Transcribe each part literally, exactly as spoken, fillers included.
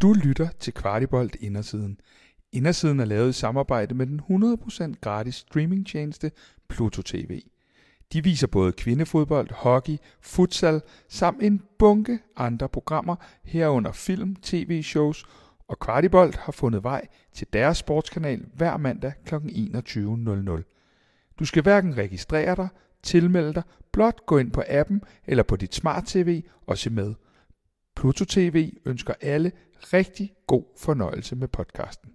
Du lytter til Kvartibolt Indersiden. Indersiden er lavet i samarbejde med den hundrede procent gratis streamingtjeneste Pluto T V. De viser både kvindefodbold, hockey, futsal samt en bunke andre programmer herunder film, tv-shows, og Kvartibolt har fundet vej til deres sportskanal hver mandag kl. enogtyve nul nul. Du skal hverken registrere dig, tilmelde dig, blot gå ind på appen eller på dit smart-tv og se med. Pluto T V ønsker alle rigtig god fornøjelse med podcasten.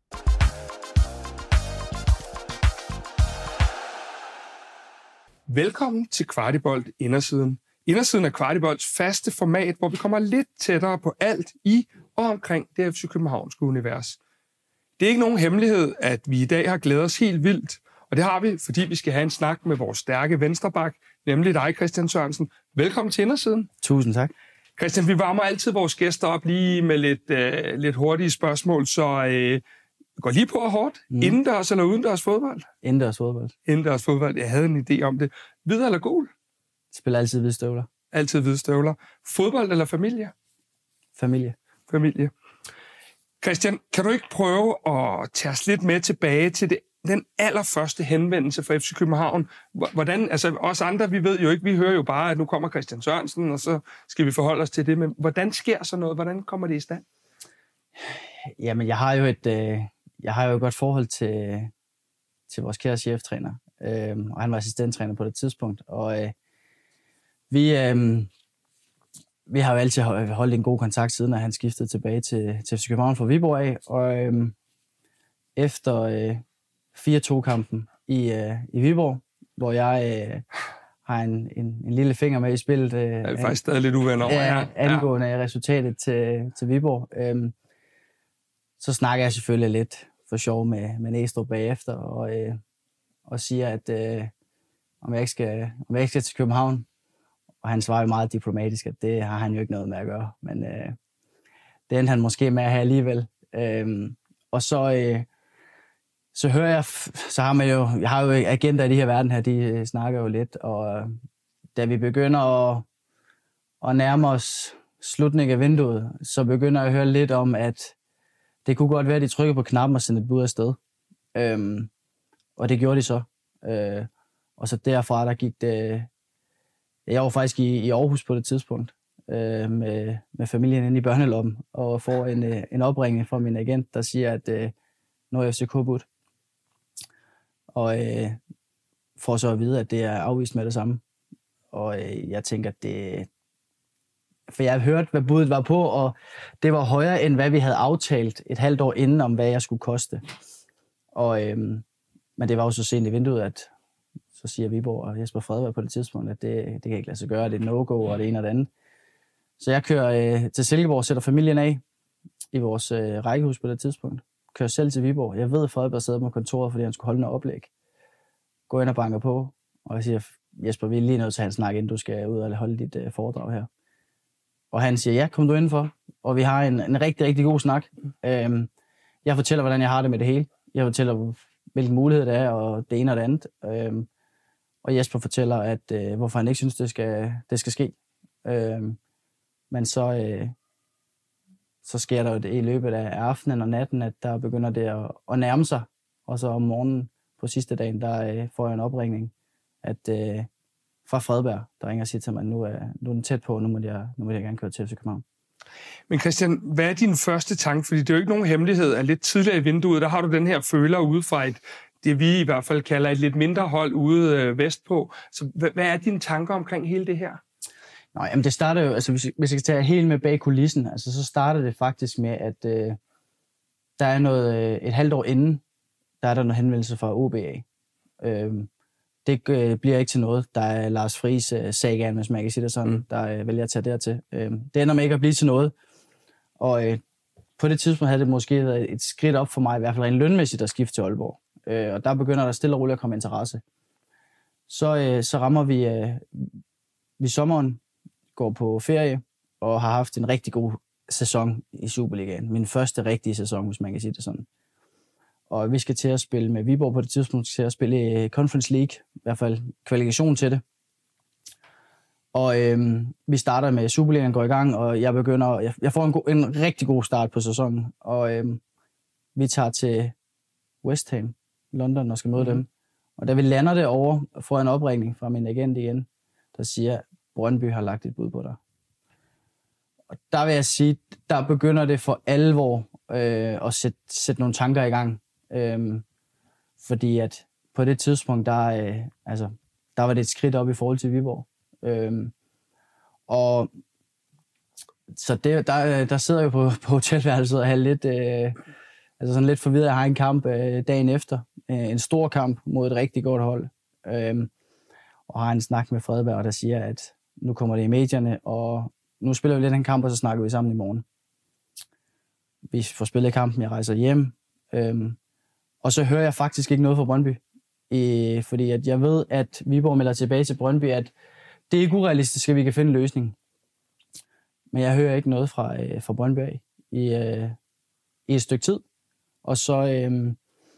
Velkommen til Kvartibolt Indersiden. Indersiden er Kvartibolts faste format, hvor vi kommer lidt tættere på alt i og omkring det F C Københavnske univers. Det er ikke nogen hemmelighed, at vi i dag har glædet os helt vildt, og det har vi, fordi vi skal have en snak med vores stærke venstreback, nemlig dig, Christian Sørensen. Velkommen til Indersiden. Tusind tak. Christian, vi varmer altid vores gæster op lige med lidt, øh, lidt hurtige spørgsmål, så øh, går lige på og hårdt. Mm. Indendørs eller udendørs fodbold? Indendørs fodbold. Indendørs fodbold. Jeg havde en idé om det. Hvid eller gul? Spiller altid hvide støvler. Altid hvide støvler. Fodbold eller familie? Familie. Familie. Christian, kan du ikke prøve at tage os lidt med tilbage til det, den allerførste henvendelse fra F C København? Hvordan, altså os andre, vi ved jo ikke, vi hører jo bare, at nu kommer Christian Sørensen, og så skal vi forholde os til det, men hvordan sker så noget? Hvordan kommer det i stand? Jamen, jeg har jo et, øh, jeg har jo et godt forhold til, til vores kære cheftræner, øh, og han var assistenttræner på det tidspunkt, og øh, vi, øh, vi har jo altid holdt en god kontakt siden, at han skiftede tilbage til, til F C København fra Viborg af, og øh, efter øh, fire to-kampen i, øh, i Viborg, hvor jeg øh, har en, en, en lille finger med i spillet. Øh, jeg er faktisk stadig lidt uvenner over her. Angående ja. resultatet til, til Viborg. Øh, så snakker jeg selvfølgelig lidt for sjov med, med Næstrup bagefter, og, øh, og siger, at øh, om, jeg ikke skal, om jeg ikke skal til København. Og han svarer jo meget diplomatisk, at det har han jo ikke noget med at gøre. Men øh, det endte han måske med at have alligevel. Øh, og så... Øh, Så hører jeg, så har man jo, jeg har jo agenter i de her verden her, de snakker jo lidt, og da vi begynder at, at nærme os slutningen af vinduet, så begynder jeg at høre lidt om, at det kunne godt være, at de trykker på knappen og sender et bud afsted. Øhm, og det gjorde de så. Øh, og så derfra, der gik det, jeg var faktisk i, i Aarhus på det tidspunkt, øh, med, med familien inde i børneloppen, og får en, en opringning fra min agent, der siger, at øh, nu er F C K budt. Og øh, får så at vide, at det er afvist med det samme. Og øh, jeg tænker, at det... For jeg har hørt, hvad budet var på, og det var højere, end hvad vi havde aftalt et halvt år inden, om hvad jeg skulle koste. Og, øh, men det var jo så sent i vinduet, at så siger Viborg og Jesper Fredberg på det tidspunkt, at det, det kan ikke lade sig gøre, det er no-go og det ene og det andet. Så jeg kører øh, til Silkeborg, sætter familien af i vores øh, rækkehus på det tidspunkt. Kører selv til Viborg. Jeg ved, at Fredberg sidder på kontoret, fordi han skulle holde noget oplæg. Går ind og banker på, og jeg siger, Jesper, vi er lige nødt til at have en snak, inden du skal ud og holde dit uh, foredrag her. Og han siger, ja, kom du indenfor. Og vi har en, en rigtig, rigtig god snak. Øhm, jeg fortæller, hvordan jeg har det med det hele. Jeg fortæller, hvilke muligheder det er, og det ene og det andet. Øhm, og Jesper fortæller, at øh, hvorfor han ikke synes, det skal, det skal ske. Øhm, men så... Øh, så sker der jo det i løbet af aftenen og natten, at der begynder det at, at nærme sig. Og så om morgenen på sidste dagen, der øh, får jeg en opringning at, øh, fra Fredberg, der ringer og siger til mig, at nu er, nu er den tæt på, nu må jeg, nu må jeg gerne køre til F C København. Men Christian, hvad er din første tanke? Fordi det er jo ikke nogen hemmelighed, at lidt tidligere i vinduet, der har du den her føler ude fra et, det vi i hvert fald kalder et lidt mindre hold ude øh, vestpå. Så hvad, hvad er dine tanker omkring hele det her? Nå, jamen det starter jo, altså hvis, hvis jeg skal tage helt med bag kulissen, altså så starter det faktisk med, at øh, der er noget, øh, et halvt år inden, der er der noget henvendelse fra O B A. Øh, det øh, bliver ikke til noget. Der er Lars Friis øh, sagaen, hvis man kan sige det sådan, mm. der øh, vælger at tage dertil. Øh, det ender med ikke at blive til noget. Og øh, på det tidspunkt havde det måske været et skridt op for mig, i hvert fald rent lønmæssigt, at skifte til Aalborg. Øh, og der begynder der stille og roligt at komme interesse. Så, øh, så rammer vi, øh, vi sommeren, går på ferie og har haft en rigtig god sæson i Superligaen. Min første rigtige sæson, hvis man kan sige det sådan. Og vi skal til at spille med Viborg på det tidspunkt, til at spille i Conference League, i hvert fald kvalifikation til det. Og øhm, vi starter med Superligaen, går i gang, og jeg begynder, jeg, jeg får en, go- en rigtig god start på sæsonen. Og øhm, vi tager til West Ham i London og skal møde mm. dem. Og da vi lander det over, får jeg en opringning fra min agent igen, der siger, at Brøndby har lagt et bud på dig. Og der vil jeg sige, der begynder det for alvor øh, at sætte, sætte nogle tanker i gang. Øhm, fordi at på det tidspunkt, der, øh, altså, der var det et skridt op i forhold til Viborg. Øhm, og så det, der, der sidder jeg jo på, på hotelværelset og har lidt, øh, altså sådan lidt forvirret. Jeg har en kamp øh, dagen efter. Øh, en stor kamp mod et rigtig godt hold. Øhm, og har en snak med Fredberg, der siger, at nu kommer det i medierne, og nu spiller vi lidt en kamp, og så snakker vi sammen i morgen. Vi får spillet kampen, jeg rejser hjem. Øhm, og så hører jeg faktisk ikke noget fra Brøndby. I, fordi at jeg ved, at Viborg melder tilbage til Brøndby, at det er ikke urealistisk, at vi kan finde en løsning. Men jeg hører ikke noget fra, øh, fra Brøndby af i, øh, i et stykke tid. Og så, øh,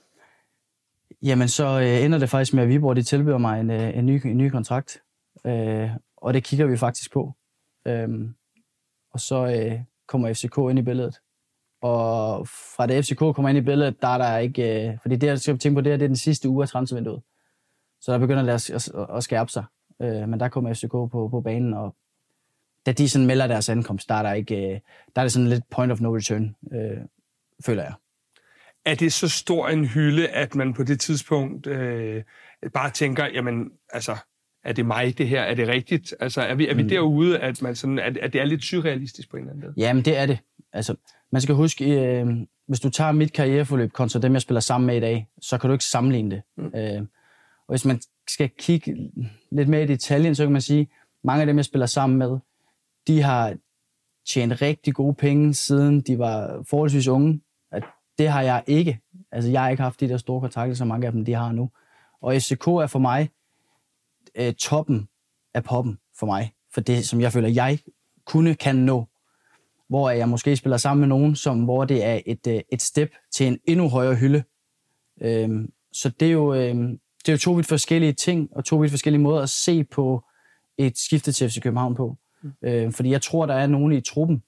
jamen så øh, ender det faktisk med, at Viborg de tilbyder mig en, øh, en, ny, en ny kontrakt. Øh, og det kigger vi faktisk på. Øh, og så øh, kommer F C K ind i billedet. Og fra det F C K kommer ind i billedet, der er der ikke... Øh, fordi det, jeg skal tænke på, det, er, det er den sidste uge af transfervinduet. Så der begynder det at, at, at skærpe sig. Øh, men der kommer F C K på, på banen, og da de sådan melder deres ankomst, der er, der ikke, øh, der er det sådan lidt point of no return, øh, føler jeg. Er det så stor en hylde, at man på det tidspunkt øh, bare tænker, jamen, altså, er det mig, det her? Er det rigtigt? Altså, er vi, er vi mm. derude, at, man sådan, at, at det er lidt surrealistisk på en eller anden måde? Jamen, det er det. Altså, man skal huske, øh, hvis du tager mit karriereforløb kontra dem, jeg spiller sammen med i dag, så kan du ikke sammenligne det. Mm. Øh, og hvis man skal kigge lidt mere i detaljen, så kan man sige, mange af dem, jeg spiller sammen med, de har tjent rigtig gode penge, siden de var forholdsvis unge. At det har jeg ikke. Altså, jeg har ikke haft de der store kontakter, som mange af dem, de har nu. Og F C K er for mig øh, toppen af poppen for mig. For det, som jeg føler, jeg kunne kan nå. Hvor jeg måske spiller sammen med nogen, som, hvor det er et, øh, et step til en endnu højere hylde. Øhm, så det er jo... Øh, Det er jo to vidt forskellige ting, og to vidt forskellige måder at se på et skifte til F C København på. Mm. Øh, fordi jeg tror, der er nogen i truppen,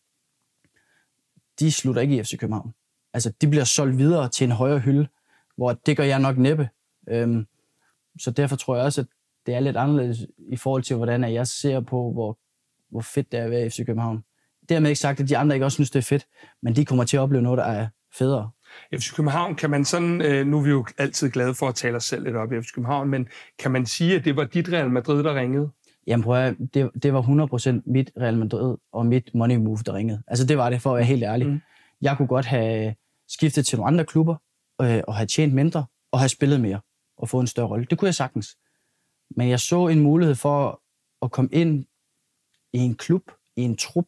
de slutter ikke i F C København. Altså, de bliver solgt videre til en højere hylde, hvor det gør jeg nok næppe. Øh, så derfor tror jeg også, at det er lidt anderledes i forhold til, hvordan jeg ser på, hvor, hvor fedt det er at være i F C København. Dermed ikke sagt, at de andre ikke også synes, det er fedt, men de kommer til at opleve noget, der er federe. F C København, kan man sådan, øh, nu er vi jo altid glade for at tale os selv lidt op i F C København, men kan man sige, at det var dit Real Madrid, der ringede? Jamen prøv at, det, det var hundrede procent mit Real Madrid og mit money move, der ringede. Altså det var det, for at være helt ærlig. Mm. Jeg kunne godt have skiftet til nogle andre klubber, øh, og have tjent mindre, og have spillet mere, og fået en større rolle. Det kunne jeg sagtens. Men jeg så en mulighed for at komme ind i en klub, i en trup,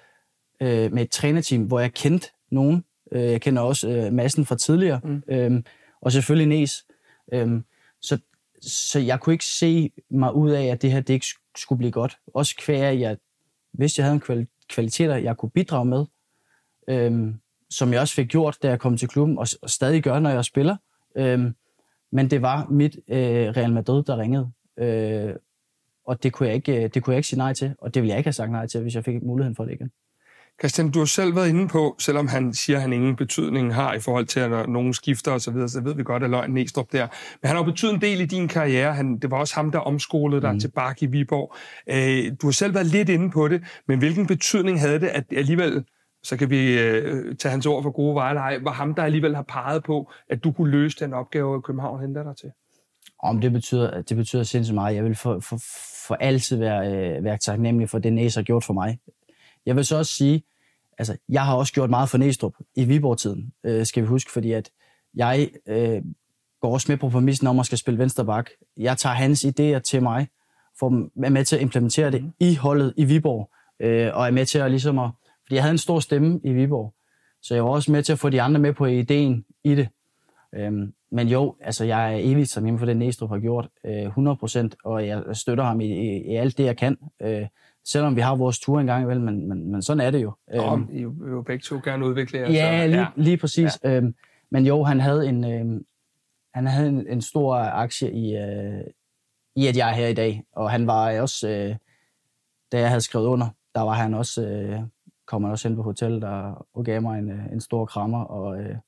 øh, med et trænerteam, hvor jeg kendte nogen. Jeg kender også øh, Madsen fra tidligere, mm. øhm, og selvfølgelig Næs. Øhm, så, så jeg kunne ikke se mig ud af, at det her det ikke skulle blive godt. Også kvæg, jeg vidste, jeg havde en kvali- kvaliteter, jeg kunne bidrage med, øhm, som jeg også fik gjort, da jeg kom til klubben, og, og stadig gør, når jeg spiller. Øhm, men det var mit øh, Real Madrid, der ringede. Øh, og det kunne, jeg ikke, det kunne jeg ikke sige nej til, og det ville jeg ikke have sagt nej til, hvis jeg fik muligheden for det igen. Christian, du har selv været inde på, selvom han siger, at han ingen betydning har i forhold til, at nogen skifter og så videre, så ved vi godt, at løgn Næstrup der. Men han har jo betydet en del i din karriere. Han, det var også ham, der omskolede dig mm. til Bak i Viborg. Øh, du har selv været lidt inde på det, men hvilken betydning havde det, at alligevel, så kan vi øh, tage hans ord for gode veje, var ham, der alligevel har peget på, at du kunne løse den opgave, at København henter dig til? Om det betyder, det betyder sindssygt meget. Jeg vil for, for, for altid være, øh, være taknemmelig for det, Næs har gjort for mig. Jeg vil så også sige, altså, jeg har også gjort meget for Næstrup i Viborg-tiden, øh, skal vi huske, fordi at jeg øh, går også med på præmissen om at skal spille vensterbak. Jeg tager hans idéer til mig, for at være med til at implementere det i holdet i Viborg, øh, og er med til at ligesom at, fordi jeg havde en stor stemme i Viborg, så jeg var også med til at få de andre med på ideen i det. Øhm, men jo, altså jeg er evigt som inden for det, Næstrup har gjort, øh, hundrede procent, og jeg støtter ham i, i, i alt det, jeg kan. Øh, selvom vi har vores tur engang imellem, men, men, men sådan er det jo. Nå, øhm, I vil jo begge to gerne udvikle jer. Ja, lige, ja. lige præcis. Ja. Øhm, men jo, han havde en, øh, han havde en, en stor aktie i, øh, i, at jeg er her i dag, og han var også... Øh, da jeg havde skrevet under, der var han også, øh, kom han også hen på hotellet og, og gav mig en, en stor krammer, og, øh,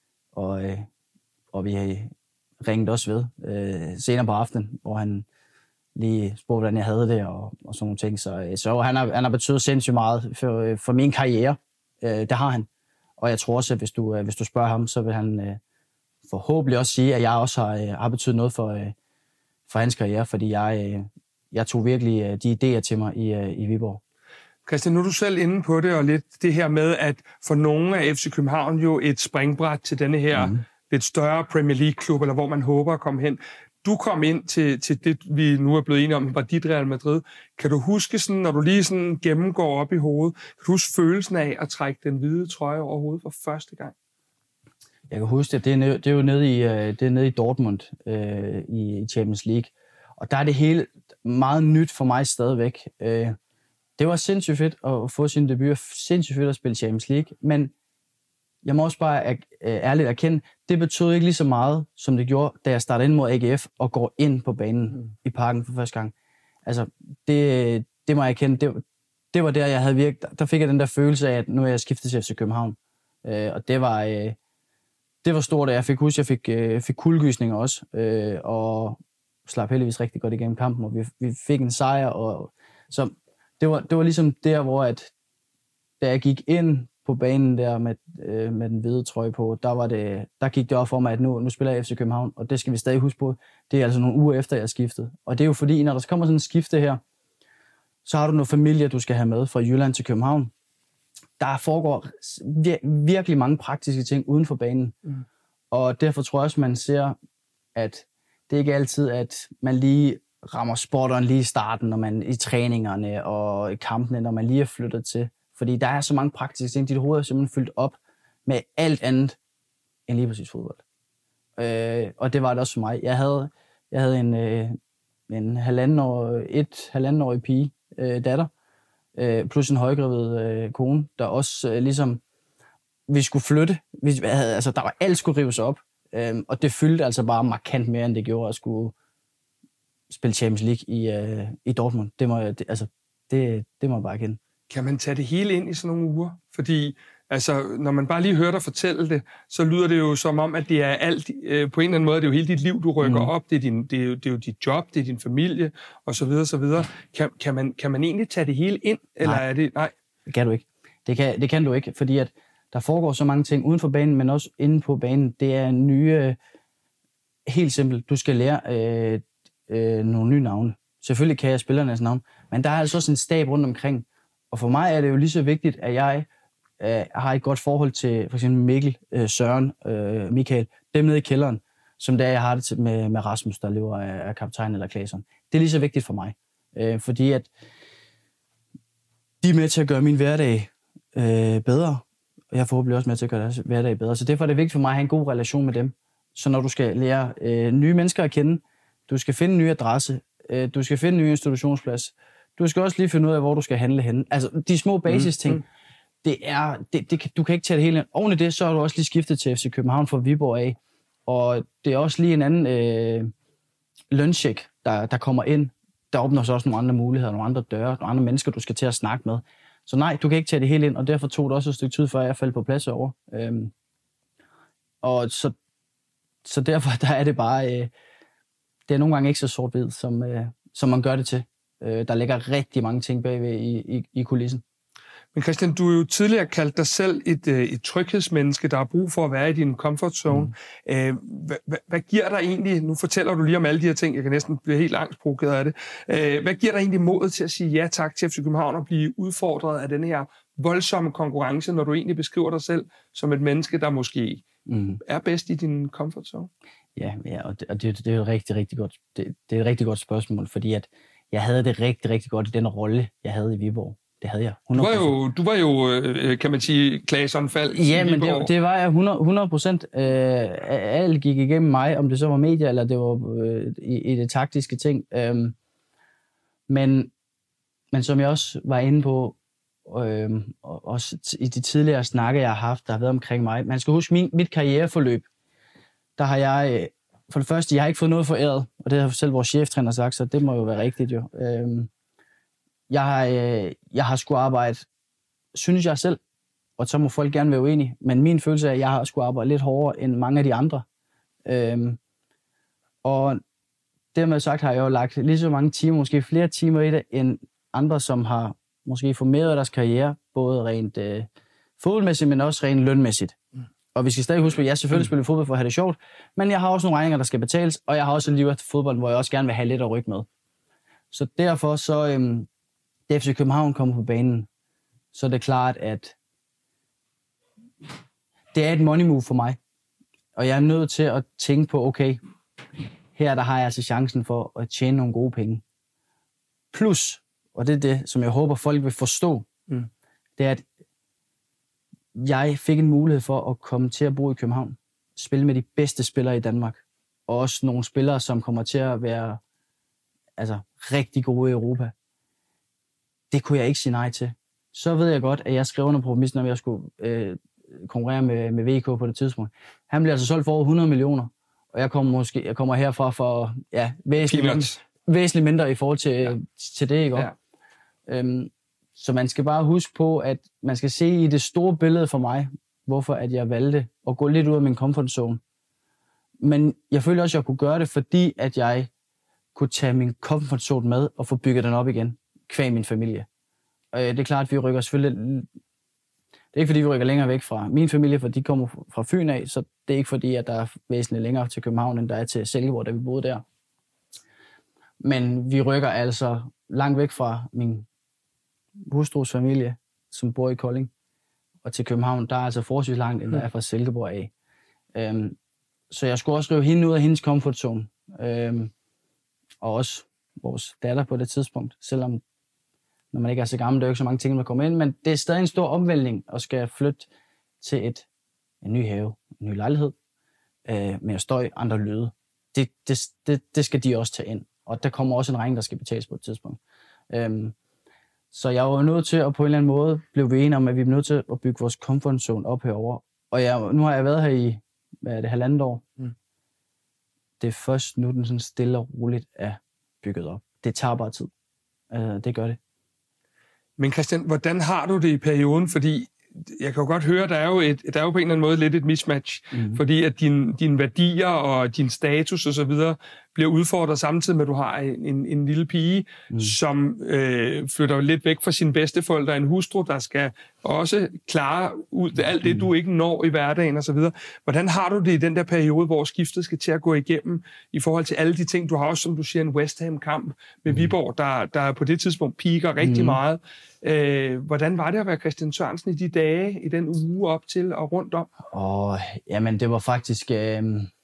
og, øh, og vi ringede også ved øh, senere på aftenen, hvor han lige spurgte, hvordan jeg havde det, og, og sådan nogle ting. Så, øh, så han, har, han har betydet sindssygt meget for, for min karriere. Øh, det har han. Og jeg tror også, at hvis du, øh, hvis du spørger ham, så vil han øh, forhåbentlig også sige, at jeg også har, øh, har betydet noget for, øh, for hans karriere, fordi jeg, øh, jeg tog virkelig øh, de idéer til mig i, øh, i Viborg. Christian, nu er du selv inde på det, og lidt det her med, at for nogle af F C København jo et springbræt til denne her mm. lidt større Premier League-klub, eller hvor man håber at komme hen. Du kom ind til, til det, vi nu er blevet enige om, var dit Real Madrid. Kan du huske, sådan, når du lige sådan gennemgår op i hovedet, kan du huske følelsen af at trække den hvide trøje over hovedet for første gang? Jeg kan huske det. Det er, nede, det er jo nede i, det er nede i Dortmund øh, i Champions League. Og der er det hele meget nyt for mig stadigvæk. Øh, det var sindssygt fedt at få sin debut, sindssygt fedt at spille Champions League, men jeg må også bare ærligt erkende, det betød ikke lige så meget, som det gjorde, da jeg startede ind mod A G F og går ind på banen mm. i parken for første gang. Altså, det, det må jeg erkende, det, det var der, jeg havde virket, der fik jeg den der følelse af, at nu er jeg skiftet til F C København. Øh, og det var, øh, det var stort, at jeg fik huske, jeg fik, øh, fik kuldegysninger også, øh, og slap heldigvis rigtig godt igennem kampen, og vi, vi fik en sejr. Og, så det var, det var ligesom der, hvor at, da jeg gik ind på banen der med, øh, med den hvide trøje på, der, var det, der gik det op for mig, at nu, nu spiller jeg F C København, og det skal vi stadig huske på. Det er altså nogle uger efter, jeg er skiftet. Og det er jo fordi, når der kommer sådan en skifte her, så har du noget familie, du skal have med fra Jylland til København. Der foregår vir- virkelig mange praktiske ting uden for banen. Mm. Og derfor tror jeg også, man ser, at det ikke er altid, at man lige rammer spotteren lige i starten, når man i træningerne og i kampene, når man lige er flyttet til. Fordi der er så mange praktiske ting. Dit hoved er simpelthen fyldt op med alt andet end lige præcis fodbold. Øh, og det var det også for mig. Jeg havde, jeg havde en, øh, en halvanden år, et halvandenårig pige, øh, datter, øh, plus en højgravid øh, kone, der også øh, ligesom, vi skulle flytte. Vi havde, altså, der var alt skulle rives op. Øh, og det fyldte altså bare markant mere, end det gjorde at skulle spille Champions League i, øh, i Dortmund. Det må, det, altså, det, det må jeg bare kende. Kan man tage det hele ind i sådan nogle uger? Fordi altså, når man bare lige hører dig fortælle det, så lyder det jo som om, at det er alt, øh, på en eller anden måde, det er jo hele dit liv, du rykker mm. op, det er, din, det, er jo, det er jo dit job, det er din familie, og så videre, så videre. Kan, kan, man, kan man egentlig tage det hele ind, eller nej, er det... Nej, det kan du ikke. Det kan, det kan du ikke, fordi at der foregår så mange ting uden for banen, men også inde på banen. Det er nye, helt simpelt, du skal lære øh, øh, nogle nye navne. Selvfølgelig kan jeg spillernes navn, men der er altså også en stab rundt omkring. Og for mig er det jo lige så vigtigt, at jeg øh, har et godt forhold til for eksempel Mikkel, øh, Søren, øh, Michael, dem nede i kælderen, som der jeg har det til med, med Rasmus, der lever af, af kaptajn eller Claesson. Det er lige så vigtigt for mig, øh, fordi at de er med til at gøre min hverdag øh, bedre, og jeg er forhåbentlig også med til at gøre deres hverdag bedre. Så derfor er det vigtigt for mig at have en god relation med dem. Så når du skal lære øh, nye mennesker at kende, du skal finde en ny adresse, øh, du skal finde en ny institutionsplads, du skal også lige finde ud af, hvor du skal handle henne. Altså, de små basis-ting, mm, mm. det er, det, det, du kan ikke tage det hele. Oven i det, så har du også lige skiftet til F C København fra Viborg af. Og det er også lige en anden øh, løncheck, der, der kommer ind. Der åbner så også nogle andre muligheder, nogle andre døre, nogle andre mennesker, du skal til at snakke med. Så nej, du kan ikke tage det hele ind, og derfor tog det også et stykke tid, før jeg faldt på plads over. Øhm, og så, så derfor der er det bare, øh, det er nogle gange ikke så sort-hvid, som, øh, som man gør det til. Der ligger rigtig mange ting bagved i, i, i kulissen. Men Christian, du har jo tidligere kaldt dig selv et, et tryghedsmenneske, der har brug for at være i din comfort zone. Mm. Æh, hvad, hvad, hvad giver dig egentlig, nu fortæller du lige om alle de her ting, jeg kan næsten blive helt angstprovokeret af det. Æh, hvad giver dig egentlig modet til at sige ja tak til F C København og blive udfordret af den her voldsomme konkurrence, når du egentlig beskriver dig selv som et menneske, der måske mm. er bedst i din comfort zone? Ja, ja og, det, og det, det er jo et rigtig, rigtig godt, det, det er et rigtig godt spørgsmål, fordi at jeg havde det rigtig, rigtig godt i den rolle, jeg havde i Viborg. Det havde jeg. hundrede procent. Du var jo, du var jo kan man sige, Claesson Falk. Ja, men det, det var jeg hundrede procent. Øh, alt gik igennem mig, om det så var medier, eller det var øh, i, i det taktiske ting. Øh, men, men som jeg også var inde på, øh, og også i de tidligere snakke, jeg har haft, der har været omkring mig. Man skal huske, min, mit karriereforløb, der har jeg... For det første, jeg har ikke fået noget foræret, og det har selv vores cheftræner sagt, så det må jo være rigtigt jo. Øhm, jeg har, øh, jeg har sgu arbejde, synes jeg selv, og så må folk gerne være uenige, men min følelse er, at jeg har sgu arbejde lidt hårdere end mange af de andre. Øhm, og dermed sagt har jeg jo lagt lige så mange timer, måske flere timer i det, end andre, som har måske formeret deres karriere, både rent øh, fodboldmæssigt, men også rent lønmæssigt. Mm. Og vi skal stadig huske, at jeg selvfølgelig spiller fodbold for at have det sjovt, men jeg har også nogle regninger, der skal betales, og jeg har også et liv efter fodbold, hvor jeg også gerne vil have lidt at rykke med. Så derfor så, øhm, da F C København kommer på banen, så er det klart, at det er et money move for mig. Og jeg er nødt til at tænke på, okay, her der har jeg altså chancen for at tjene nogle gode penge. Plus, og det er det, som jeg håber, folk vil forstå, mm. det er, at jeg fik en mulighed for at komme til at bo i København, spille med de bedste spillere i Danmark, og også nogle spillere, som kommer til at være altså, rigtig gode i Europa. Det kunne jeg ikke sige nej til. Så ved jeg godt, at jeg skrev under på præmissen, om jeg skulle øh, konkurrere med, med V K på det tidspunkt. Han bliver altså solgt for over hundrede millioner, og jeg kommer, måske, jeg kommer herfra for ja, væsentligt, mindre, væsentligt mindre i forhold til, ja. til det, ikke? Ja. Øhm, så man skal bare huske på, at man skal se i det store billede for mig, hvorfor at jeg valgte at gå lidt ud af min comfort zone. Men jeg følte også, at jeg kunne gøre det, fordi at jeg kunne tage min comfort zone med og få bygget den op igen, kvæg min familie. Og det er klart, at vi rykker selvfølgelig... Det er ikke fordi, vi rykker længere væk fra min familie, for de kommer fra Fyn af, så det er ikke fordi, at der er væsentligt længere til København, end der er til Silkeborg, da vi boede der. Men vi rykker altså langt væk fra min hustrus familie, som bor i Kolding, og til København, der er altså forholdsvis langt, end der er fra Silkeborg af. Øhm, så jeg skulle også rive hende ud af hendes comfort zone. Øhm, og også vores datter på det tidspunkt, selvom når man ikke er så gammel, der er jo ikke så mange ting, der kommer ind, men det er stadig en stor omvæltning at skal flytte til et, en ny have, en ny lejlighed, øh, med støj, andre lyde. Det, det, det, det skal de også tage ind, og der kommer også en regning, der skal betales på et tidspunkt. Øhm, så jeg var nødt til at på en eller anden måde blive vi enige om, at vi er nødt til at bygge vores comfort zone op herover. Og jeg, nu har jeg været her i, hvad er det, halvandet år. Mm. Det er først nu, den sådan stille og roligt er bygget op. Det tager bare tid. Øh, det gør det. Men Christian, hvordan har du det i perioden? Fordi jeg kan jo godt høre, der er jo, et, der er jo på en eller anden måde lidt et mismatch. Mm-hmm. Fordi at din, dine værdier og din status og så videre bliver udfordret samtidig med, at du har en, en lille pige, mm. som øh, flytter lidt væk fra sine bedsteforældre, en hustru, der skal også klare ud alt det, du ikke når i hverdagen og så videre. Hvordan har du det i den der periode, hvor skiftet skal til at gå igennem i forhold til alle de ting? Du har også, som du siger, en West Ham-kamp med Viborg, der, der på det tidspunkt piker rigtig mm. meget. Øh, hvordan var det at være Christian Sørensen i de dage, i den uge op til og rundt om? Åh, jamen det var faktisk... Øh...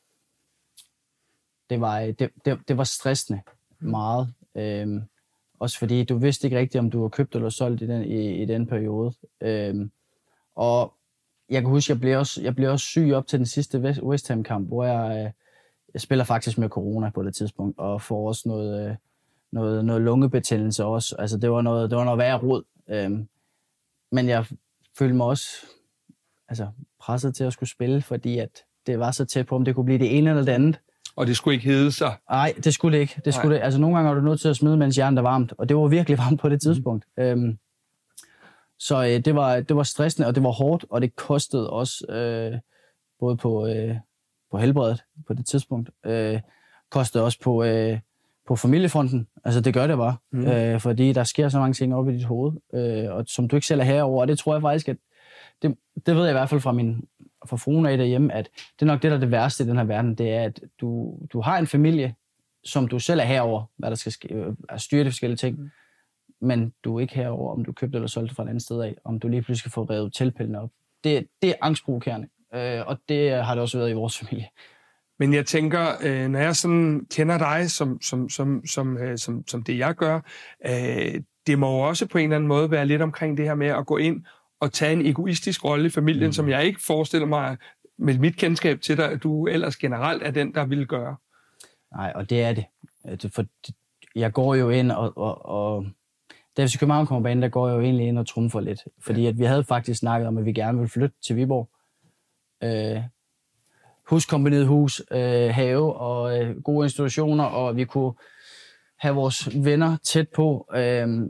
Det var, det, det, det var stressende meget. Øhm, også fordi du vidste ikke rigtigt, om du var købt eller solgt i den, i, i den periode. Øhm, og jeg kan huske, jeg blev også, jeg blev også syg op til den sidste West, West Ham-kamp, hvor jeg, jeg spiller faktisk med corona på det tidspunkt, og får også noget, noget, noget lungebetændelse også. Altså det var noget, det var noget værre rod. Øhm, men jeg følte mig også altså, presset til at skulle spille, fordi at det var så tæt på, om det kunne blive det ene eller det andet. Og det skulle ikke hedde sig? Nej, det skulle det ikke. Det skulle det. Altså, nogle gange er du nødt til at smide, mens hjernen er varmt, og det var virkelig varmt på det tidspunkt. Mm. Øhm, så øh, det, var, det var stressende, og det var hårdt, og det kostede også, øh, både på, øh, på helbredet på det tidspunkt, øh, kostede også på, øh, på familiefronten. Altså, det gør det bare, mm. øh, fordi der sker så mange ting op i dit hoved, øh, og som du ikke selv er herover, og det tror jeg faktisk, at det, det ved jeg i hvert fald fra min fra fruen af derhjemme, at det er nok det, der er det værste i den her verden, det er, at du, du har en familie, som du selv er herover, hvad der skal ske, at styre de forskellige ting, mm. men du er ikke herover, om du købte eller solgte fra et andet sted af, om du lige pludselig skal få revet teltpælene op. Det, det er angstprovokerende, øh, og det har det også været i vores familie. Men jeg tænker, øh, når jeg sådan kender dig, som, som, som, som, øh, som, som det jeg gør, øh, det må jo også på en eller anden måde være lidt omkring det her med at gå ind og tage en egoistisk rolle i familien, mm. som jeg ikke forestiller mig med mit kendskab til dig, at du ellers generelt er den, der vil gøre. Nej, og det er det. For jeg går jo ind, og, og, og da F C København kommer banen, der går jeg jo egentlig ind og trumfer lidt. Fordi at vi havde faktisk snakket om, at vi gerne ville flytte til Viborg. Øh, huskombineret hus, øh, have og øh, gode institutioner, og vi kunne have vores venner tæt på. Øh,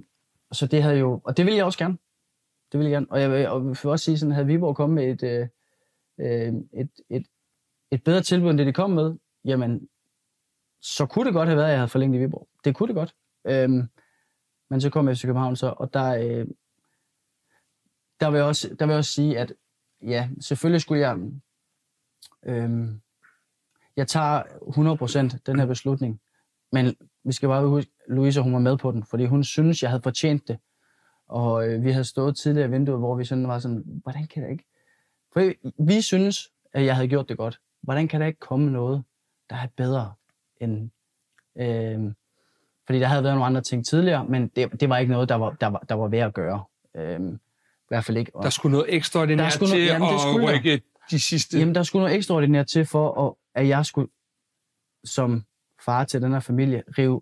så det havde jo, og det ville jeg også gerne. Det ville jeg gerne. Og jeg vil, og vil også sige, sådan, havde Viborg kommet med et, øh, et, et, et bedre tilbud, end det de kom med, jamen, så kunne det godt have været, at jeg havde forlænget i Viborg. Det kunne det godt. Øhm, men så kom jeg til København så, og der, øh, der, vil jeg også, der vil jeg også sige, at ja, selvfølgelig skulle jeg, øh, jeg tager hundrede procent den her beslutning, men vi skal bare huske, Louise, hun var med på den, fordi hun synes, jeg havde fortjent det. Og øh, vi havde stået tidligere i vinduet, hvor vi sådan var sådan, hvordan kan det ikke? For vi synes, at jeg havde gjort det godt. Hvordan kan der ikke komme noget, der er bedre end... Øh, fordi der havde været nogle andre ting tidligere, men det, det var ikke noget, der var, der var, der var værd at gøre. Øh, I hvert fald ikke. Og der skulle noget ekstraordinært til noget, jamen, at rykke de sidste... Jamen, der skulle noget ekstraordinært til for, at, at jeg skulle, som far til den her familie, rive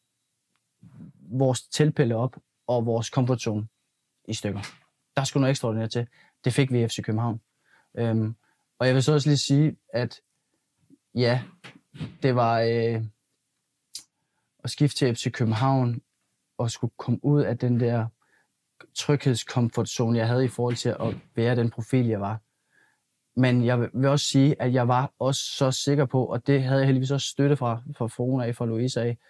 vores teltpælle op og vores comfort zone i stykker. Der skulle noget ekstraordinært til. Det fik vi i F C København. Øhm, og jeg vil så også lige sige, at ja, det var øh, at skifte til F C København og skulle komme ud af den der tryghedskomfortzone, jeg havde i forhold til at være den profil, jeg var. Men jeg vil også sige, at jeg var også så sikker på, og det havde jeg heldigvis også støtte fra, fra Frona af, fra Louise af,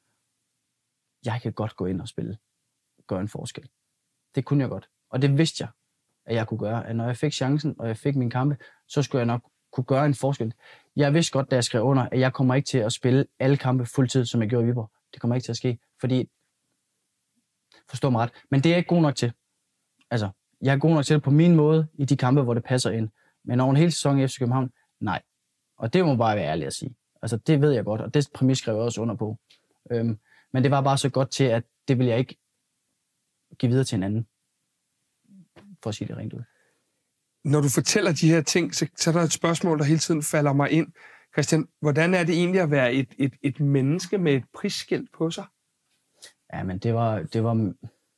jeg kan godt gå ind og spille, gøre en forskel. Det kunne jeg godt. Og det vidste jeg, at jeg kunne gøre. At når jeg fik chancen, og jeg fik min kampe, så skulle jeg nok kunne gøre en forskel. Jeg vidste godt, da jeg skrev under, at jeg kommer ikke til at spille alle kampe fuldtid, som jeg gjorde i Viborg. Det kommer ikke til at ske, fordi, forstå mig ret, men det er jeg ikke god nok til. Altså, jeg er god nok til det på min måde, i de kampe, hvor det passer ind. Men over en hel sæson i F C København, nej. Og det må bare være ærligt at sige. Altså, det ved jeg godt, og det præmis skrev jeg også under på. Øhm, men det var bare så godt til, at det vil jeg ikke give videre til en anden. For at sige det rent ud. Når du fortæller de her ting, så, så er der et spørgsmål, der hele tiden falder mig ind. Christian, hvordan er det egentlig at være et, et, et menneske med et prisskilt på sig? Ja, men det var, det var,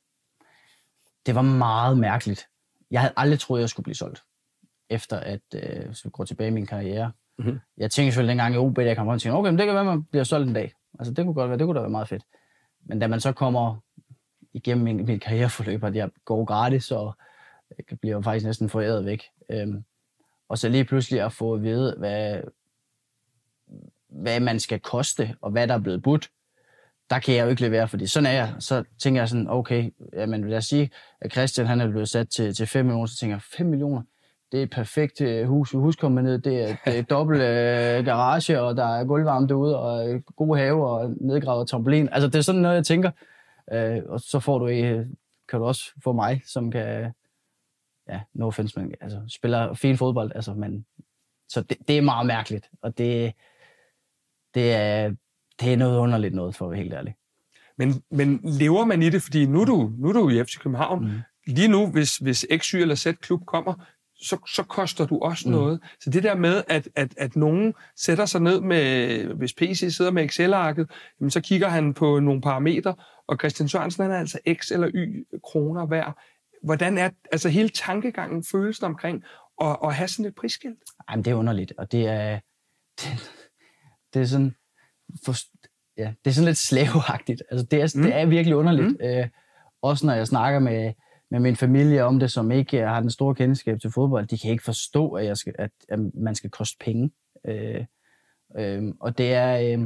det var meget mærkeligt. Jeg havde aldrig troet, jeg skulle blive solgt. Efter at øh, så gå tilbage i min karriere. Mm-hmm. Jeg tænkte selvfølgelig dengang i O B, jeg kom rundt og tænkte, okay, men det kan være, man bliver solgt en dag. Altså, det kunne godt være, det kunne da være meget fedt. Men da man så kommer igennem min, min karriereforløb, at jeg går gratis, og jeg bliver faktisk næsten foræret væk. Øhm, og så lige pludselig at få at vide, hvad, hvad man skal koste, og hvad der er blevet budt, der kan jeg jo ikke levere, fordi sådan er jeg. Så tænker jeg sådan, okay, jamen lad os sige, at Christian han er blevet sat til, til fem millioner, så tænker jeg, fem millioner? Det er et perfekt hus. Hus kommer ned, det er, det er dobbelt øh, garage, og der er gulvvarme derude, og gode have, og nedgravet trampolin. Altså, det er sådan noget, jeg tænker. Øh, og så får du, kan du også få mig, som kan, ja, no offense, men altså, spiller fin fodbold. Altså, men, så det, det er meget mærkeligt, og det, det, er, det er noget underligt noget, for at være helt ærlig. Men, men lever man i det? Fordi nu er du, nu er du i F C København. Mm. Lige nu, hvis, hvis X, Y eller Z klub kommer, Så, så koster du også mm. noget. Så det der med, at, at, at nogen sætter sig ned med, hvis P C sidder med Excel-arket, jamen så kigger han på nogle parametre, og Christian Sørensen han er altså X eller Y kroner værd. Hvordan er altså hele tankegangen, følelsen omkring at, at have sådan et prisskilt? Jamen, det er underligt, og det er, det, det er sådan, for, ja, det er sådan lidt slaveagtigt. Altså, det er, mm. det er virkelig underligt. Mm. Øh, også når jeg snakker med med min familie om det, som ikke har den store kendskab til fodbold, de kan ikke forstå, at, jeg skal, at, at man skal koste penge. Øh, øh, og det er, øh,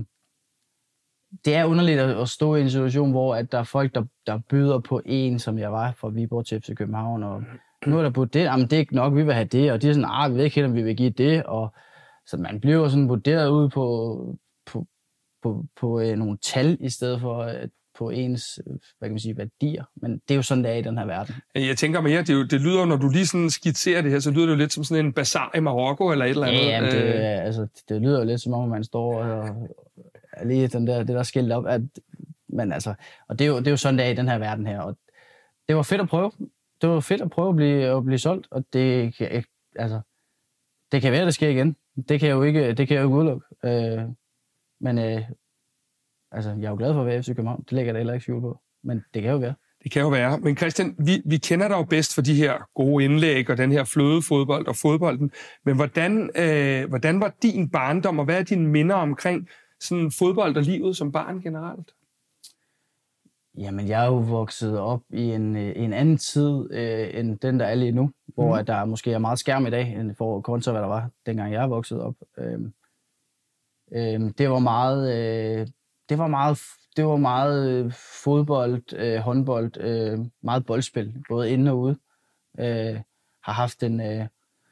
det er underligt at, at stå i en situation, hvor at der er folk, der, der byder på en, som jeg var fra Viborg til F C København, og nu er der på det, jamen det er ikke nok, vi vil have det, og de er sådan, ah, vi ved ikke helt, om vi vil give det, og så man bliver sådan vurderet ud på, på, på, på øh, nogle tal, i stedet for at på ens, hvad kan man sige, værdier. Men det er jo sådan, det er i den her verden. Jeg tænker mere, det, jo, det lyder, når du lige sådan skitserer det her, så lyder det jo lidt som sådan en bazar i Marokko, eller et eller andet. Ja, det, altså, det lyder jo lidt som om, man står og er lige den der, det der skilt op. At, men altså, og det er, jo, det er jo sådan, det er i den her verden her. Og det var fedt at prøve. Det var fedt at prøve at blive, at blive solgt, og det kan, altså, det kan være, det sker igen. Det kan jeg jo ikke, det kan jeg jo ikke udelukke. Øh, men øh, altså, jeg er jo glad for at være i F C København. Det lægger jeg da heller ikke skjul på. Men det kan jo være. Det kan jo være. Men Christian, vi, vi kender dig jo bedst for de her gode indlæg og den her flødefodbold og fodbolden. Men hvordan, øh, hvordan var din barndom, og hvad er dine minder omkring sådan fodbold og livet som barn generelt? Jamen, jeg er jo vokset op i en, en anden tid, øh, end den, der er lige nu, hvor mm. der måske er meget skærm i dag, end for kontra, hvad der var, dengang jeg voksede op. Øh, øh, det var meget, øh, det var meget, det var meget fodbold, øh, håndbold, øh, meget boldspil, både inde og ude. Øh, har haft en, øh,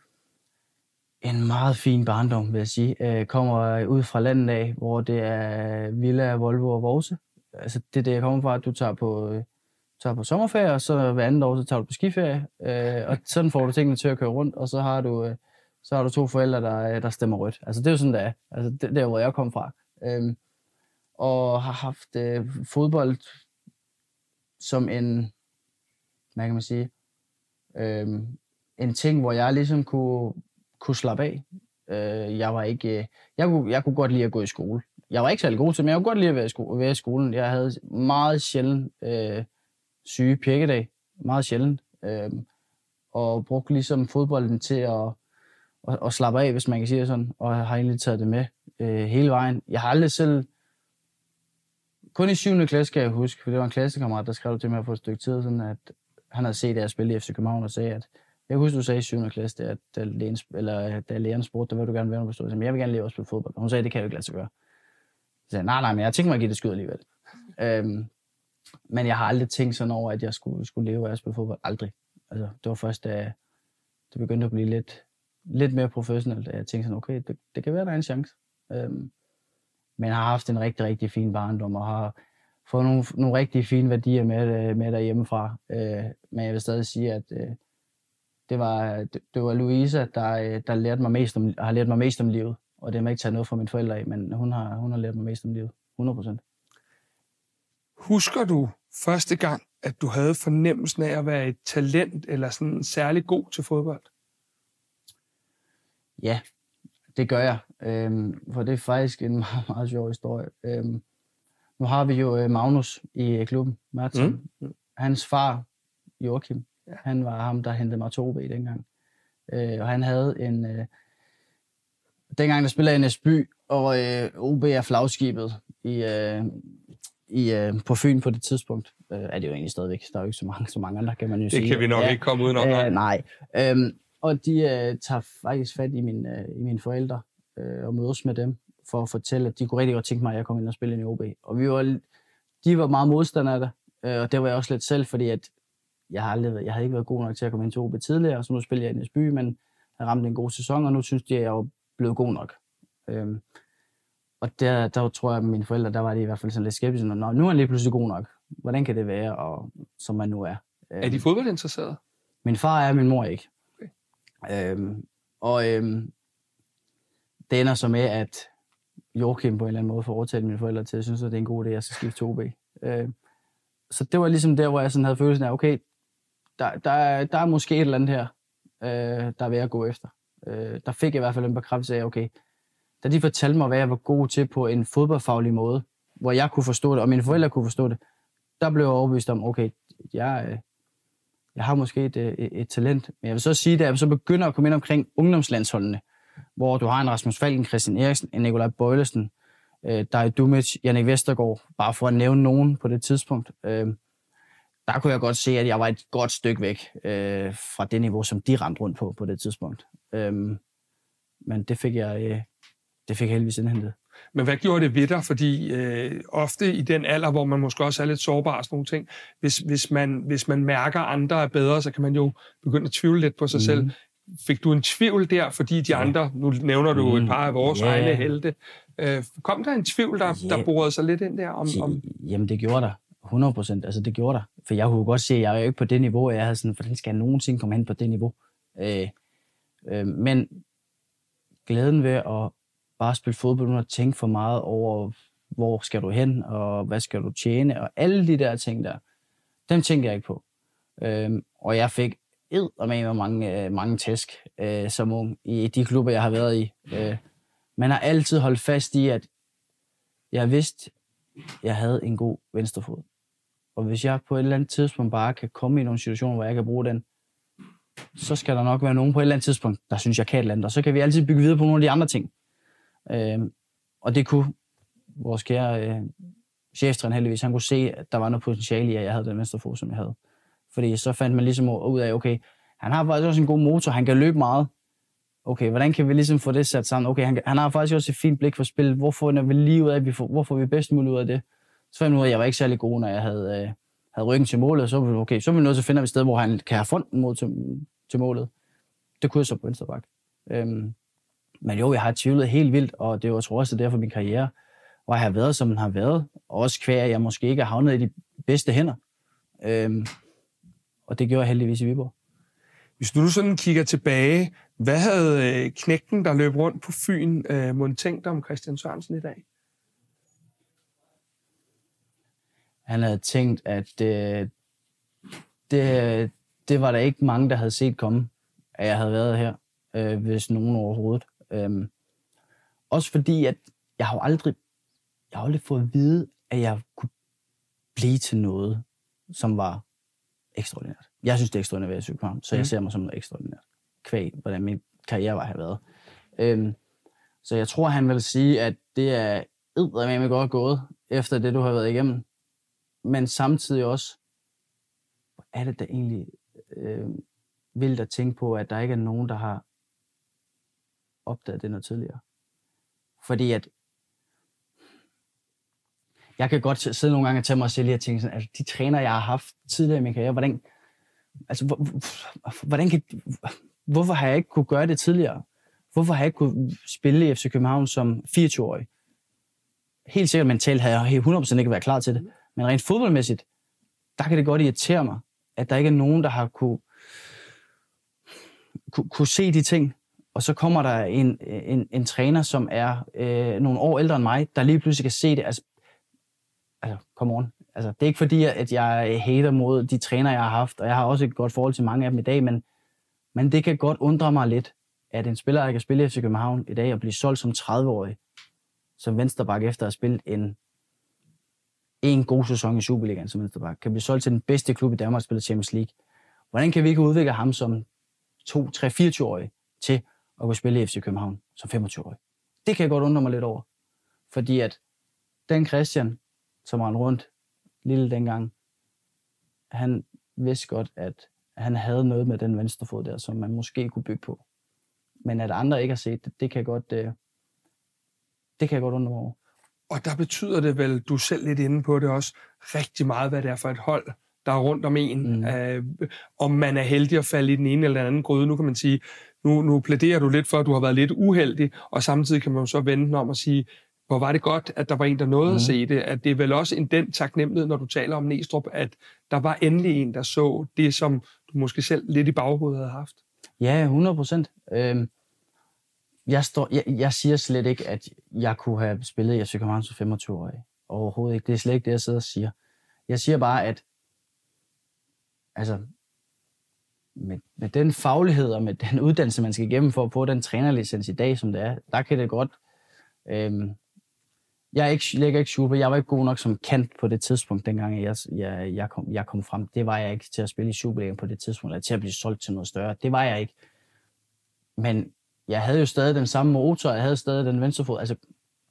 en meget fin barndom, vil jeg sige. Øh, kommer ud fra landet af, hvor det er Villa, Volvo og Vorse. Altså, det er det, jeg kommer fra, at du tager på, øh, tager på sommerferie, og så hver andet år, så tager du på skiferie, øh, og sådan får du tingene til at køre rundt, og så har du, øh, så har du to forældre, der, der stemmer rødt. Altså, det er jo sådan, det er. Altså, det, det er, hvor jeg kom fra. Øh, og har haft øh, fodbold som en, hvad kan man sige, øh, en ting, hvor jeg ligesom kunne, kunne slappe af. Øh, jeg var ikke, jeg kunne, jeg kunne godt lide at gå i skole. Jeg var ikke særlig god til, men jeg kunne godt lide at være i, sko- være i skolen. Jeg havde meget sjældent øh, syge pjekkedag. Meget sjældent. Øh, og brugte ligesom fodbolden til at, at, at slappe af, hvis man kan sige det sådan. Og jeg har egentlig taget det med øh, hele vejen. Jeg har aldrig selv... Kun i syvende klasse kan jeg huske, for det var en klassekammerat, der skrev til mig for et stykke tid, sådan at han havde set, at jeg spillede i F C København, og sagde, at jeg husker, du sagde i syvende klasse, det, at da, lægen, eller, da læreren spurgte, der vil du gerne være, når du stod. Jeg vil gerne leve og spille fodbold. Og hun sagde, det kan jeg jo ikke lade sig gøre. Så sagde, nej, nej, men jeg tænkte mig at give det skud alligevel. Øhm, men jeg har aldrig tænkt sådan over, at jeg skulle, skulle leve af at spille fodbold. Aldrig. Altså, det var først, da det begyndte at blive lidt, lidt mere professionelt, at jeg tænkte sådan, okay, det, det kan være, der er en chance. Øhm, men jeg har haft en rigtig, rigtig fin barndom, og har fået nogle, nogle rigtig fine værdier med, med derhjemmefra. Øh, men jeg vil stadig sige, at øh, det, var, det, det var Louisa, der, der lærte mig mest om, har lært mig mest om livet. Og det har ikke taget noget fra mine forældre af, men hun har, hun har lært mig mest om livet. hundrede procent. Husker du første gang, at du havde fornemmelsen af at være et talent, eller sådan særlig god til fodbold? Ja, det gør jeg. Øhm, for det er faktisk en meget, meget sjov historie. Øhm, nu har vi jo Magnus i klubben, Martin. Mm. Hans far, Joachim, ja. Han var ham, der hentede mig til O B dengang. Øh, og han havde en... Øh, dengang der spillede jeg i Næsby, og øh, O B er flagskibet i, øh, i, øh, på Fyn på det tidspunkt. Øh, er det jo egentlig stadigvæk. Der er jo ikke så mange, så mange andre, kan man jo det sige. Det kan vi nok ja. ikke komme udenom. Øh, nej. Øhm, og de øh, tager faktisk fat i, min, øh, i mine forældre øh, og mødes med dem for at fortælle, at de kunne rigtig godt tænke mig, at jeg kom ind og spille i O B. Og vi var, de var meget modstandere af det, øh, og det var jeg også lidt selv, fordi at jeg, har aldrig, jeg havde ikke været god nok til at komme ind til O B tidligere, så nu spiller jeg i Næsby, men jeg ramte en god sæson, og nu synes de, at jeg var blevet god nok. Øhm, og der, der tror jeg, at mine forældre, der var de i hvert fald sådan lidt skeptiske. Nå, nu er han lige pludselig god nok. Hvordan kan det være, og, som man nu er? Øhm, er de fodboldinteresserede? Min far er, min mor ikke. Okay. Øhm, og øhm, det ender så med, at Joachim på en eller anden måde får overtalt mine forældre til, at jeg synes, at det er en god idé, at jeg skal skifte til O B. Øhm, så det var ligesom der, hvor jeg sådan havde følelsen af, okay, der, der, der er måske et eller andet her, øh, der er ved at gå efter. Øh, der fik jeg i hvert fald en bekræftelse af, okay, da de fortalte mig, hvad jeg var god til på en fodboldfaglig måde, hvor jeg kunne forstå det, og mine forældre kunne forstå det, der blev jeg overbevist om, okay, jeg, jeg har måske et, et, et talent. Men jeg vil så sige, at jeg så begynder at komme ind omkring ungdomslandsholdene, hvor du har en Rasmus Falken, Christian Eriksen, en Nikolaj Bøjlesen, øh, David Dumic, Jannik Vestergaard, bare for at nævne nogen på det tidspunkt. Øh, der kunne jeg godt se, at jeg var et godt stykke væk øh, fra det niveau, som de rendte rundt på på det tidspunkt. Øh, men det fik jeg, øh, det fik jeg heldigvis indhentet. Men hvad gjorde det ved dig? Fordi øh, ofte i den alder, hvor man måske også er lidt sårbar og sådan nogle ting, hvis, hvis, man, hvis man mærker, at andre er bedre, så kan man jo begynde at tvivle lidt på sig mm. selv. Fik du en tvivl der, fordi de ja. andre, nu nævner du mm. et par af vores yeah. egne helte, øh, kom der en tvivl, der, yeah. der borede sig lidt ind der? Om, om... Jamen det gjorde der, hundrede procent, altså det gjorde der. For jeg kunne godt se, at jeg er jo ikke på det niveau, jeg havde sådan, hvordan skal jeg nogensinde komme hen på det niveau? Øh, øh, men glæden ved at bare spille fodbold, uden at tænke for meget over, hvor skal du hen, og hvad skal du tjene, og alle de der ting der, dem tænker jeg ikke på. Øhm, og jeg fik eddermame mange, mange tæsk øh, som ung i de klubber, jeg har været i. Øh, man har altid holdt fast i, at jeg vidste, jeg havde en god venstrefod. Og hvis jeg på et eller andet tidspunkt bare kan komme i nogle situationer, hvor jeg kan bruge den, så skal der nok være nogen på et eller andet tidspunkt, der synes, jeg kan et eller andet. Og så kan vi altid bygge videre på nogle af de andre ting. Øh, og det kunne vores kære øh, cheftræner heldigvis, han kunne se, at der var noget potentiale i, at jeg havde den venstre fod, som jeg havde. Fordi så fandt man ligesom ud af, okay, han har faktisk også en god motor, han kan løbe meget. Okay, hvordan kan vi ligesom få det sat sammen? Okay, han, han har faktisk også et fint blik for spil. Hvorfor er vi lige ud af, vi får, hvor får vi bedst muligt ud af det? Så fandt man ud af, at jeg var ikke særlig god, når jeg havde, øh, havde ryggen til målet. Så okay, så er vi nødt til at finde et sted, hvor han kan have fronten mod til, til målet. Det kunne jeg så på venstre bak. Øhm, men jo, jeg har tvivlet helt vildt, og det er jo også også derfor min karriere, hvor jeg har været, som den har været. Og også kvæg, at jeg måske ikke har havnet i de bedste hænder. Øhm, og det gjorde jeg heldigvis i Viborg. Hvis du nu sådan kigger tilbage, hvad havde knægten, der løb rundt på Fyn, øh, måtte tænkt om Christian Sørensen i dag? Han havde tænkt, at øh, det, det var der ikke mange, der havde set komme, at jeg havde været her, øh, hvis nogen overhovedet. Øhm, også fordi, at jeg har aldrig, jeg har aldrig fået at vide, at jeg kunne blive til noget, som var ekstraordinært. Jeg synes, det er ekstraordinært at være i København, så jeg ser mig som noget ekstraordinært. Kvæg, hvordan min karriere var har været. Øhm, så jeg tror, han vil sige, at det er eddermame godt gået, efter det, du har været igennem. Men samtidig også, hvor er det da egentlig øh, vildt at tænke på, at der ikke er nogen, der har opdaget det noget tidligere. Fordi at jeg kan godt sidde nogle gange og tage mig selv lige og tænke sådan, altså de træner, jeg har haft tidligere i min karriere, hvordan, altså, hvordan kan, hvorfor har jeg ikke kunne gøre det tidligere? Hvorfor har jeg ikke kunne spille i F C København som fireogtyve-årig? Helt sikkert mentalt havde jeg hundrede procent ikke været klar til det. Men rent fodboldmæssigt, der kan det godt irritere mig, at der ikke er nogen, der har kunne, kunne, kunne se de ting. Og så kommer der en, en, en træner, som er øh, nogle år ældre end mig, der lige pludselig kan se det. Altså, altså come on. Altså, det er ikke fordi, at jeg hater mod de træner, jeg har haft, og jeg har også et godt forhold til mange af dem i dag, men, men det kan godt undre mig lidt, at en spiller, der kan spille i F C København i dag og blive solgt som tredive-årig, som venstreback efter at have spillet en, en god sæson i Superligaen som venstreback, kan blive solgt til den bedste klub i Danmark og spille Champions League. Hvordan kan vi ikke udvikle ham som to, tre, fireogtyve-årig til at kunne spille i F C København som femogtyve-årig? Det kan jeg godt undre mig lidt over. Fordi at den Christian, som rendte rundt lille dengang, han vidste godt, at han havde noget med den venstre fod der, som man måske kunne bygge på. Men at andre ikke har set det, det kan jeg godt, det, det kan jeg godt undre mig over. Og der betyder det vel, du er selv lidt inde på det også, rigtig meget, hvad det er for et hold, der er rundt om en. Mm. Øh, om man er heldig at falde i den ene eller anden gryde. Nu kan man sige, nu, nu plæderer du lidt for, at du har været lidt uheldig, og samtidig kan man jo så vende den om og sige, hvor var det godt, at der var en, der nåede mm. at se det. At det er vel også en den taknemmelighed, når du taler om Næstrup, at der var endelig en, der så det, som du måske selv lidt i baghovedet havde haft. Ja, hundrede procent. Øhm, jeg, står, jeg, jeg siger slet ikke, at jeg kunne have spillet i F C København som femogtyve-årig. Overhovedet ikke. Det er slet ikke det, jeg sidder og siger. Jeg siger bare, at altså, med, med den faglighed og med den uddannelse, man skal igennem for at få den trænerlicens i dag, som det er, der kan det godt. Øhm, jeg er ikke, lægger ikke super. Jeg var ikke god nok som kant på det tidspunkt, dengang jeg, jeg, jeg, kom, jeg kom frem. Det var jeg ikke til at spille i Superligaen på det tidspunkt, eller til at blive solgt til noget større. Det var jeg ikke. Men jeg havde jo stadig den samme motor, jeg havde stadig den venstre fod. Altså,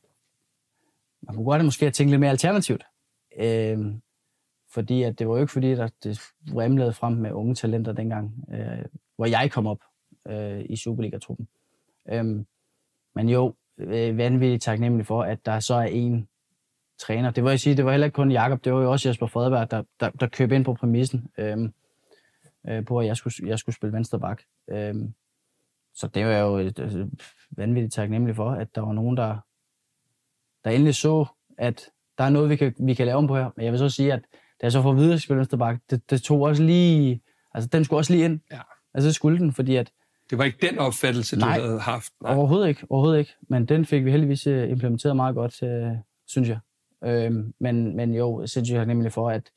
man kunne godt måske have tænkt lidt mere alternativt. Øhm, fordi at det var jo ikke fordi, at det vrimlede frem med unge talenter dengang, øh, hvor jeg kom op øh, i Superliga-truppen. Øhm, men jo, øh, vanvittigt taknemmelig for, at der så er en træner. Det var jeg sige, det var heller ikke kun Jakob, det var jo også Jesper Fredberg, der, der, der købte ind på præmissen, øh, øh, på at jeg skulle, jeg skulle spille venstre bak. Øh, så det var jeg jo øh, vanvittigt taknemmelig for, at der var nogen, der, der endelig så, at der er noget, vi kan, vi kan lave om på her. Men jeg vil så sige, at da jeg så får videre at spille venstre bak, det, det tog også lige, altså den skulle også lige ind. Ja. Altså det skulle den, fordi at det var ikke den opfattelse, nej, du havde haft. Nej, overhovedet ikke, overhovedet ikke. Men den fik vi heldigvis implementeret meget godt, øh, synes jeg. Øhm, men, men jo, sindssygt jeg nemlig for, at,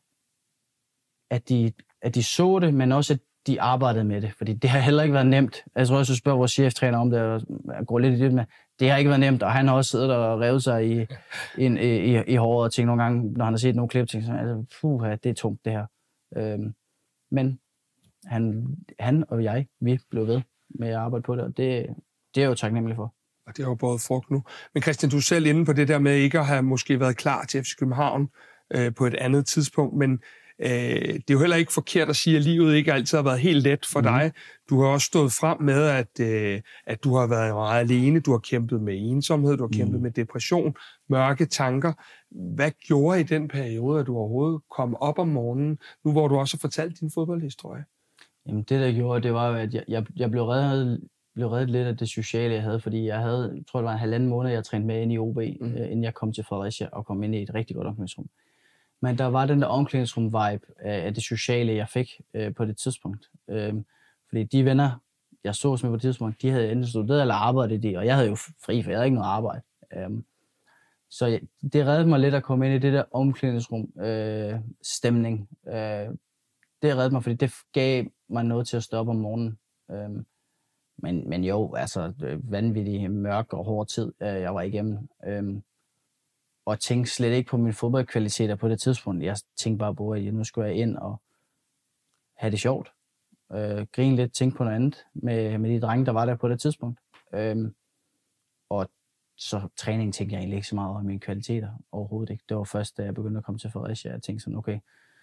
at, de, at de så det, men også, at de arbejdede med det. Fordi det har heller ikke været nemt. Jeg tror også, at spørge vores cheftræner om det, og går lidt i det med. Det har ikke været nemt, og han har også siddet og revet sig i, i, i, i håret og tænkt nogle gange, når han har set nogle klip, tænkt sådan, altså, puh, det er tungt det her. Øhm, men han, han og jeg, vi blev ved med at arbejde på det, og det, det er jeg jo taknemmelig for. og det har jo båret frugt nu. Men Christian, du er selv inde på det der med ikke at have måske været klar til F C København øh, på et andet tidspunkt, men øh, det er jo heller ikke forkert at sige, at livet ikke altid har været helt let for mm. dig. Du har også stået frem med, at, øh, at du har været meget alene, du har kæmpet med ensomhed, du har kæmpet mm. med depression, mørke tanker. Hvad gjorde i den periode, at du overhovedet kom op om morgenen, nu hvor du også har fortalt din fodboldhistorie? Jamen det, der gjorde, det var, at jeg, jeg, jeg blev reddet blev reddet lidt af det sociale, jeg havde, fordi jeg havde, jeg tror det var en halvanden måned, jeg trænede med ind i O B, mm. øh, inden jeg kom til Fredericia og kom ind i et rigtig godt omklædningsrum. Men der var den der omklædningsrum-vibe af, af det sociale, jeg fik øh, på det tidspunkt. Øh, fordi de venner, jeg så med på det tidspunkt, de havde enten studeret eller arbejdet i det, og jeg havde jo fri, for jeg havde ikke noget arbejde. Øh, så jeg, det reddede mig lidt at komme ind i det der omklædningsrum-stemning. Øh, øh, det reddede mig, fordi det gav mig noget til at stå op om morgenen. Øh, Men, men jo, altså vanvittig mørk og hård tid, øh, jeg var igennem. Øhm, og jeg tænkte slet ikke på mine fodboldkvaliteter på det tidspunkt. Jeg tænkte bare på, at nu skulle jeg ind og have det sjovt. Øh, grine lidt, tænke på noget andet med, med de drenge, der var der på det tidspunkt. Øhm, og så træningen tænkte jeg egentlig ikke så meget over mine kvaliteter overhovedet ikke. Det var først, da jeg begyndte at komme til Fredericia, jeg tænkte sådan, okay,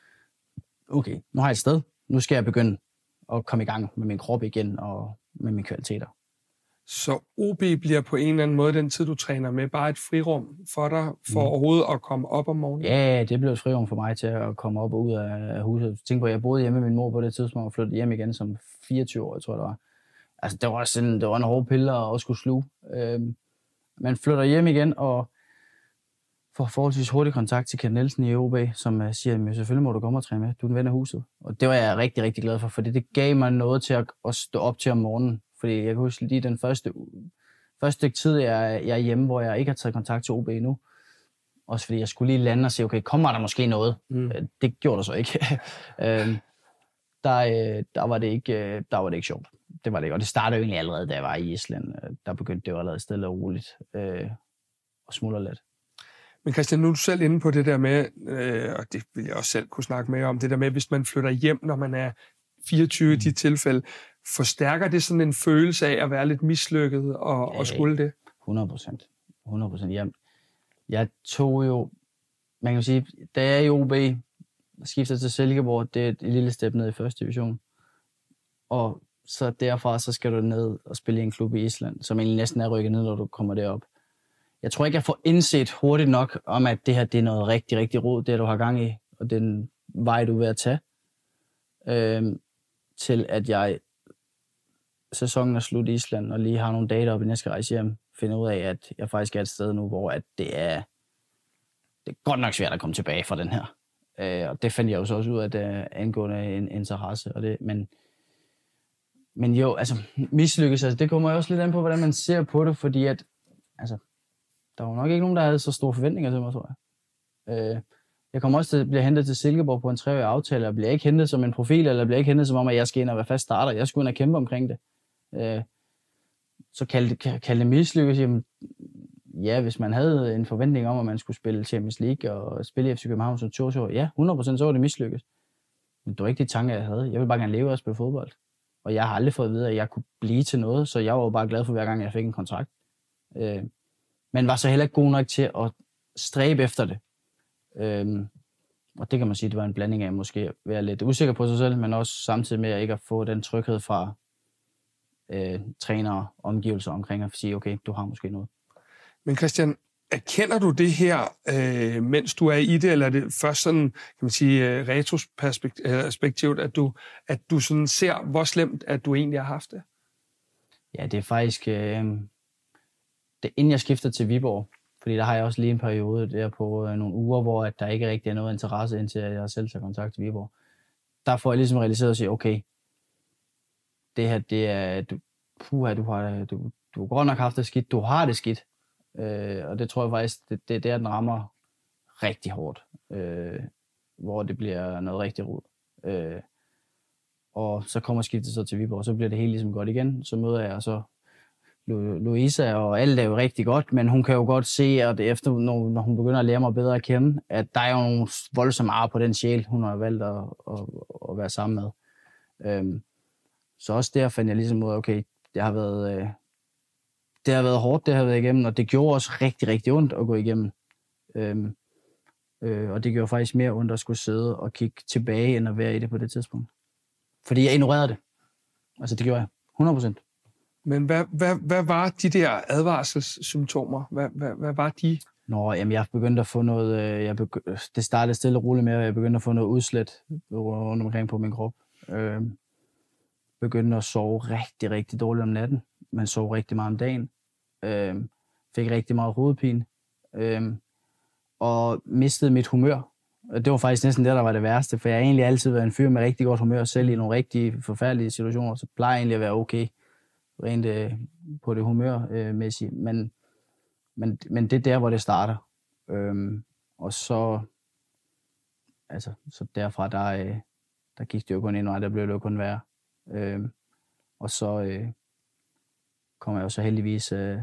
okay, nu har jeg et sted. Nu skal jeg begynde at komme i gang med min krop igen og med mine kvaliteter. Så O B bliver på en eller anden måde den tid, du træner med, bare et frirum for dig, for mm. overhovedet at komme op om morgenen? Ja, det blev et frirum for mig til at komme op og ud af huset. Tænk på, at jeg boede hjemme med min mor på det tidspunkt og flyttede hjem igen som fireogtyve år, tror jeg det var. Altså, det var sådan, det var en hård pille at skulle sluge. Øhm, man flytter hjem igen og får forholdsvis hurtig kontakt til Kent Nielsen i O B, som siger, at selvfølgelig må du komme og træne med. Du er den ven af huset. Og det var jeg rigtig, rigtig glad for, fordi det gav mig noget til at, at stå op til om morgenen. Fordi jeg kan huske lige den første, første stykke tid, jeg, jeg er hjemme, hvor jeg ikke har taget kontakt til O B endnu. Også fordi jeg skulle lige lande og sige, okay, kommer der måske noget? Mm. Det gjorde der så ikke. øhm, der, der, var det ikke der var det ikke sjovt. Det var det ikke. Og det startede jo egentlig allerede, da jeg var i Island. Der begyndte det jo allerede stille og roligt øh, og smuldre lidt. Men Christian, nu er du selv inde på det der med, øh, og det vil jeg også selv kunne snakke mere om, det der med, hvis man flytter hjem, når man er fireogtyve i de tilfælde, forstærker det sådan en følelse af at være lidt mislykket og, ja, og skulle det? hundrede procent. hundrede procent. Jeg, jeg tog jo, man kan sige, da jeg er i O B, skifter til Silkeborg, det er et lille step ned i første division. Og så derfra, så skal du ned og spille i en klub i Island, som egentlig næsten er rykket ned, når du kommer derop. Jeg tror ikke, jeg får indset hurtigt nok om, at det her det er noget rigtig, rigtig rod, det du har gang i, og den vej, du er ved at tage, øhm, til at jeg sæsonen er slut i Island, og lige har nogle dage deroppe, inden jeg skal rejse hjem, finder ud af, at jeg faktisk er et sted nu, hvor at det er det er godt nok svært at komme tilbage fra den her. Øh, og det fandt jeg jo så også ud af, at det er angående en interesse. Og det, men, men jo, altså mislykkes, altså, det kommer jo også lidt an på, hvordan man ser på det, fordi at, altså, der var nok ikke nogen, der havde så store forventninger til mig, tror jeg. Øh, jeg kommer også til at blive hentet til Silkeborg på en treårig aftale, og bliver ikke hentet som en profil, eller bliver ikke hentet som om, at jeg skal ind og være fast starter. Jeg skulle ind og kæmpe omkring det. Øh, så kaldte kald det mislykkes. Jamen, ja, hvis man havde en forventning om, at man skulle spille Champions League og spille i F C København som toogtyve år, ja, hundrede procent så var det mislykkes. Men det var ikke de tanker, jeg havde. Jeg ville bare gerne leve og spille fodbold. Og jeg har aldrig fået at vide, at jeg kunne blive til noget, så jeg var bare glad for, hver gang jeg fik en kontrakt. Øh, men var så heller ikke god nok til at stræbe efter det. Øh, og det kan man sige, det var en blanding af måske at være lidt usikker på sig selv, men også samtidig med at ikke at få den tryghed fra øh, trænere og omgivelser omkring at sige, okay, du har måske noget. Men Christian, erkender du det her, øh, mens du er i det, eller er det først sådan, kan man sige, uh, retrospektivt, at du, at du sådan ser, hvor slemt, at du egentlig har haft det? Ja, det er faktisk, øh, det, inden jeg skifter til Viborg, fordi der har jeg også lige en periode der på øh, nogle uger, hvor at der ikke rigtig er noget interesse, indtil jeg selv tager kontakt til Viborg. Der får jeg ligesom realiseret at sige, okay, det her, det er, du, puha, du har, du, du har godt nok haft det skidt, du har det skidt. Øh, og det tror jeg faktisk, det, det, det er, den rammer rigtig hårdt, øh, hvor det bliver noget rigtig rod. Øh, og så kommer skiftet så til Viborg, og så bliver det helt ligesom godt igen. Så møder jeg så Louisa, og alt er jo rigtig godt, men hun kan jo godt se, at efter, når, når hun begynder at lære mig bedre at kende, at der er jo nogle voldsomme ar på den sjæl, hun har valgt at, at, at være sammen med. Øh, så også der fandt jeg ligesom ud af, okay, det har været... Øh, det har været hårdt, det har været igennem, og det gjorde også rigtig, rigtig ondt at gå igennem. Øhm, øh, og det gjorde faktisk mere ondt at skulle sidde og kigge tilbage, end at være i det på det tidspunkt. Fordi jeg ignorerede det. Altså, det gjorde jeg. hundrede procent. Men hvad, hvad, hvad var de der advarselssymptomer? Hvad, hvad, hvad var de? Nå, jamen, jeg begyndte at få noget... Øh, jeg begy- det startede stille og roligt med, at jeg begyndte at få noget udslæt rundt omkring på min krop. Øh, begyndte at sove rigtig, rigtig dårligt om natten. Man sov rigtig meget om dagen. Øh, fik rigtig meget hovedpine. Øh, og mistede mit humør. Det var faktisk næsten det, der var det værste, for jeg har egentlig altid været en fyr med rigtig godt humør, selv i nogle rigtig forfærdelige situationer, så plejer jeg egentlig at være okay, rent øh, på det humørmæssige, øh, men, men, men det er der, hvor det starter. Øhm, og så, altså, så derfra, der, øh, der gik det jo kun ind, og der blev det jo kun værre. Øhm, og så øh, kom jeg jo så heldigvis, øh,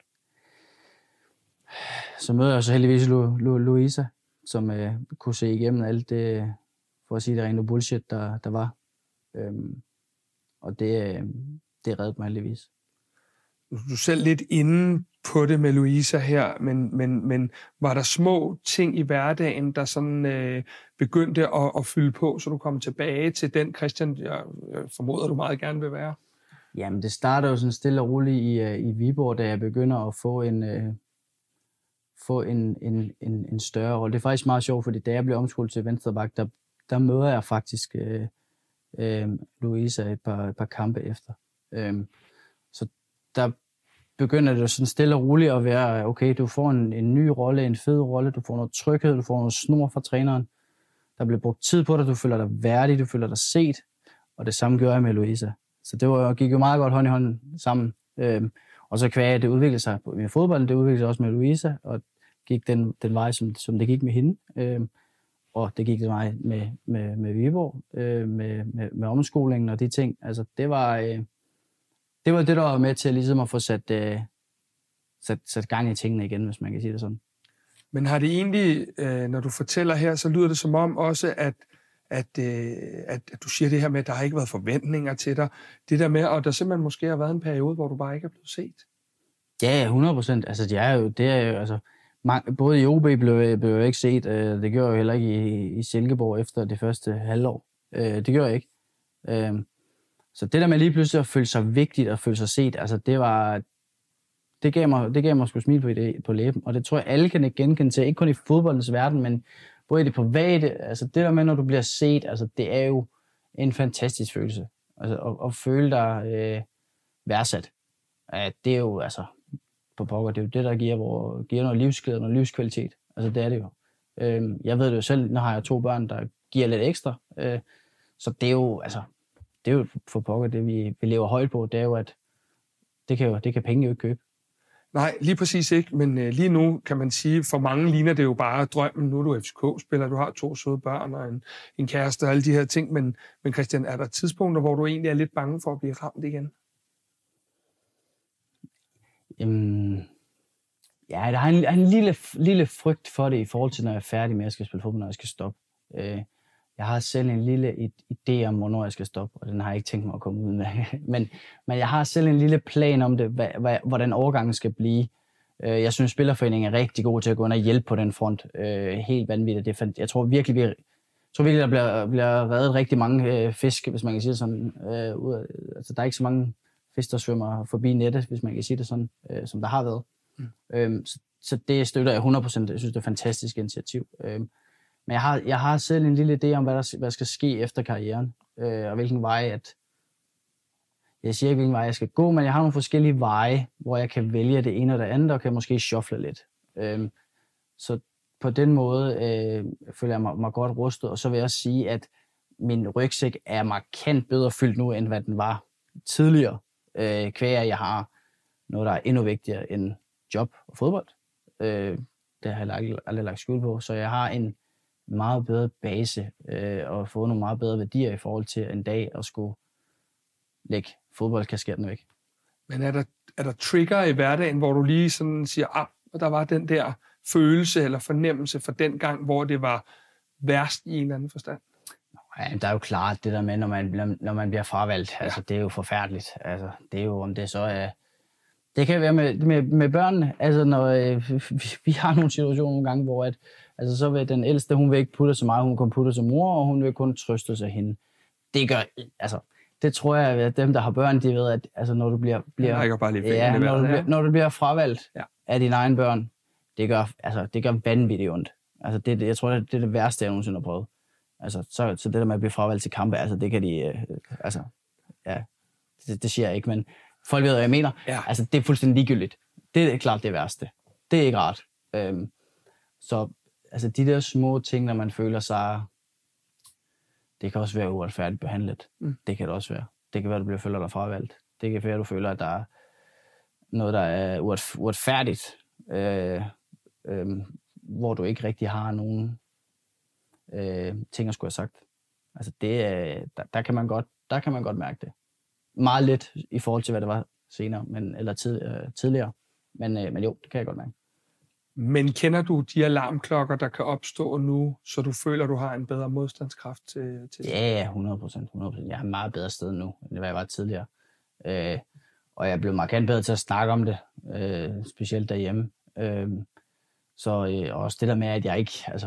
så møder jeg så heldigvis Lu, Lu, Louisa, som øh, kunne se igennem alt det, for at sige det rent bullshit, der, der var. Øhm, og det, øh, det reddede mig heldigvis. Du er selv lidt inde på det med Louisa her, men, men, men var der små ting i hverdagen, der sådan øh, begyndte at, at fylde på, så du kom tilbage til den Christian, jeg formoder, du meget gerne vil være? Jamen, det starter jo sådan stille og roligt i, uh, i Viborg, da jeg begynder at få en... Uh, få en, en, en, en større rolle. Det er faktisk meget sjovt, fordi da jeg blev omskolet til venstreback, der, der møder jeg faktisk øh, øh, Louisa et par, et par kampe efter. Øh, så der begynder det sådan stille og roligt at være, okay, du får en, en ny rolle, en fed rolle, du får noget tryghed, du får noget snor fra træneren, der bliver brugt tid på dig, du føler dig værdig, du føler dig set, og det samme gør jeg med Louisa. Så det var, gik jo meget godt hånd i hånd sammen. Øh, og så kvæg, det udviklede sig med fodbolden, det udviklede sig også med Louisa, og gik den, den vej, som, som det gik med hende. Øh, og det gik den vej med, med, med Viborg, øh, med, med, med omskolingen og de ting. Altså, det var, øh, det var det, der var med til ligesom at få sat, øh, sat, sat gang i tingene igen, hvis man kan sige det sådan. Men har det egentlig, øh, når du fortæller her, så lyder det som om også, at, at, øh, at, at du siger det her med, at der har ikke været forventninger til dig. Det der med, og der simpelthen måske har været en periode, hvor du bare ikke er blevet set. Ja, hundrede procent. Altså, det er jo, det er jo, altså, både i O B blev, blev jeg ikke set, det gjorde jeg heller ikke i, i Silkeborg efter det første halvår. Det gjorde jeg ikke. Så det der med lige pludselig at føle sig vigtigt og føle sig set, altså det var, det gav mig, det gav mig sgu smil på, det, på læben, og det tror jeg alle kan genkende til, ikke kun i fodboldens verden, men både i det private, altså det der med, når du bliver set, altså det er jo en fantastisk følelse, altså at, at føle dig øh, værdsat. Det er jo, altså, på pokker, det er jo det, der giver, hvor, giver noget livsglæde og noget livskvalitet. Altså, det er det jo. Øh, jeg ved det jo selv, når har jeg to børn, der giver lidt ekstra. Øh, så det er jo, altså, det er jo for pokker, det vi, vi lever højt på, det er jo, at det kan, jo, det kan penge jo ikke købe. Nej, lige præcis ikke, men øh, lige nu kan man sige, for mange ligner det jo bare drømmen. Nu er du F C K-spiller, du har to søde børn og en, en kæreste og alle de her ting, men, men Christian, er der tidspunkter, hvor du egentlig er lidt bange for at blive ramt igen? Jamen, ja, der er en, en lille, lille frygt for det i forhold til, når jeg er færdig med, at jeg skal spille fodbold, når jeg skal stoppe. Øh, jeg har selv en lille idé om, hvornår jeg skal stoppe, og den har jeg ikke tænkt mig at komme ud med. men, men jeg har selv en lille plan om det, hvad, hvad, hvordan overgangen skal blive. Øh, jeg synes, Spillerforeningen er rigtig god til at gå ind og hjælpe på den front. Øh, helt vanvittigt. Det er, jeg tror virkelig, vi, jeg tror virkelig, der bliver, bliver reddet rigtig mange øh, fisk, hvis man kan sige det sådan. Øh, ud af, altså, der er ikke så mange fisk, der svømmer forbi nettet, hvis man kan sige det sådan, øh, som der har været. Mm. Øhm, så, så det støtter jeg hundrede procent. Jeg synes, det er et fantastisk initiativ. Øhm, men jeg har, jeg har selv en lille idé om, hvad der hvad skal ske efter karrieren, øh, og hvilken vej, at jeg siger ikke, hvilken vej jeg skal gå, men jeg har nogle forskellige veje, hvor jeg kan vælge det ene og det andet, og kan måske shuffle lidt. Øhm, så på den måde øh, føler jeg mig, mig godt rustet, og så vil jeg også sige, at min rygsæk er markant bedre fyldt nu, end hvad den var tidligere. Øh, kvæg, jeg har noget, der er endnu vigtigere end job og fodbold. Øh, det har jeg aldrig, aldrig lagt skjul på. Så jeg har en meget bedre base øh, og fået nogle meget bedre værdier i forhold til en dag at skulle lægge fodboldkasketten væk. Men er der, er der trigger i hverdagen, hvor du lige sådan siger, ah, der var den der følelse eller fornemmelse for den gang, hvor det var værst i en eller anden forstand? Ja, der er jo klart det der med, når man, når man bliver fravalgt. Altså, det er jo forfærdeligt. Altså, det er jo, om det så er Det kan være med, med, med børnene. Altså, når øh, vi, vi har nogle situationer nogle gange, hvor at, altså, så vil den ældste, hun vil ikke putte så meget, hun kan putte som mor, og hun vil kun trøste sig hende. Det gør, altså, det tror jeg, at dem, der har børn, de ved, at altså, når du bliver, bliver, bare lige ja, når, du bliver, når du bliver fravalgt ja. af dine egne børn, det gør, altså, det gør vanvittigt ondt. Altså, det, det, jeg tror, det er det værste, jeg nogensinde har prøvet. Altså, så, så det der med at blive fravalgt til kampe, altså, det kan de, øh, altså, ja, det, det siger jeg ikke, men folk ved, hvad jeg mener. Ja. Altså, det er fuldstændig ligegyldigt. Det er klart det værste. Det er ikke rart. Øhm, så, altså, de der små ting, når man føler sig, det kan også være uretfærdigt behandlet. Mm. Det kan det også være. Det kan være, at du bliver føler dig fravalgt. Det kan være, at du føler, at der er noget, der er uretfærdigt, øh, øh, hvor du ikke rigtig har nogen øh, ting at skulle have sagt. Altså det, der, der, kan man godt, der kan man godt mærke det. Meget lidt i forhold til, hvad det var senere, men, eller tid, øh, tidligere. Men, øh, men jo, det kan jeg godt mærke. Men kender du de alarmklokker, der kan opstå nu, så du føler, du har en bedre modstandskraft til, til Ja, ja, hundrede procent. Jeg har et meget bedre sted nu, end hvad jeg var tidligere. Øh, og jeg er blevet markant bedre til at snakke om det, øh, specielt derhjemme. Øh, så øh, også det der med, at jeg ikke, altså,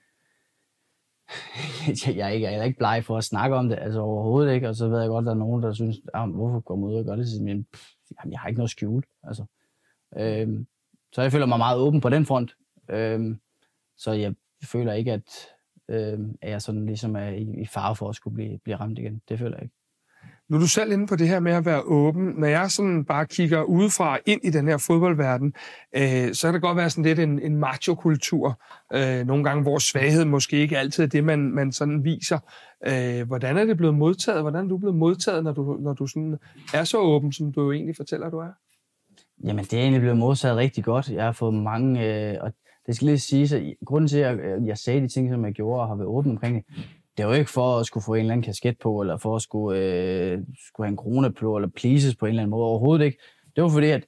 jeg er ikke, jeg er ikke bleg for at snakke om det, altså overhovedet ikke. Og så ved jeg godt, at der er nogen, der synes, ah, hvorfor går man ud og gør det? Men pff, jamen, jeg har ikke noget skjult, altså. Øh, Så jeg føler mig meget åben på den front. Øhm, så jeg føler ikke, at, øhm, at jeg sådan ligesom er i, i fare for at skulle blive, blive ramt igen. Det føler jeg ikke. Nu er du selv inde på det her med at være åben. Når jeg sådan bare kigger udefra ind i den her fodboldverden, øh, så kan det godt være sådan lidt en, en macho-kultur. Øh, nogle gange, hvor svaghed måske ikke altid er det, man, man sådan viser. Øh, hvordan er det blevet modtaget? Hvordan er du blevet modtaget, når du, når du sådan er så åben, som du egentlig fortæller, du er? Jamen, det er egentlig blevet modtaget rigtig godt. Jeg har fået mange, øh, og det skal lige sige, at grunden til, at jeg, jeg sagde de ting, som jeg gjorde, og har været åben omkring det, det var jo ikke for at skulle få en eller anden kasket på, eller for at skulle, øh, skulle have en krone på, eller pleases på en eller anden måde. Overhovedet ikke. Det var fordi, at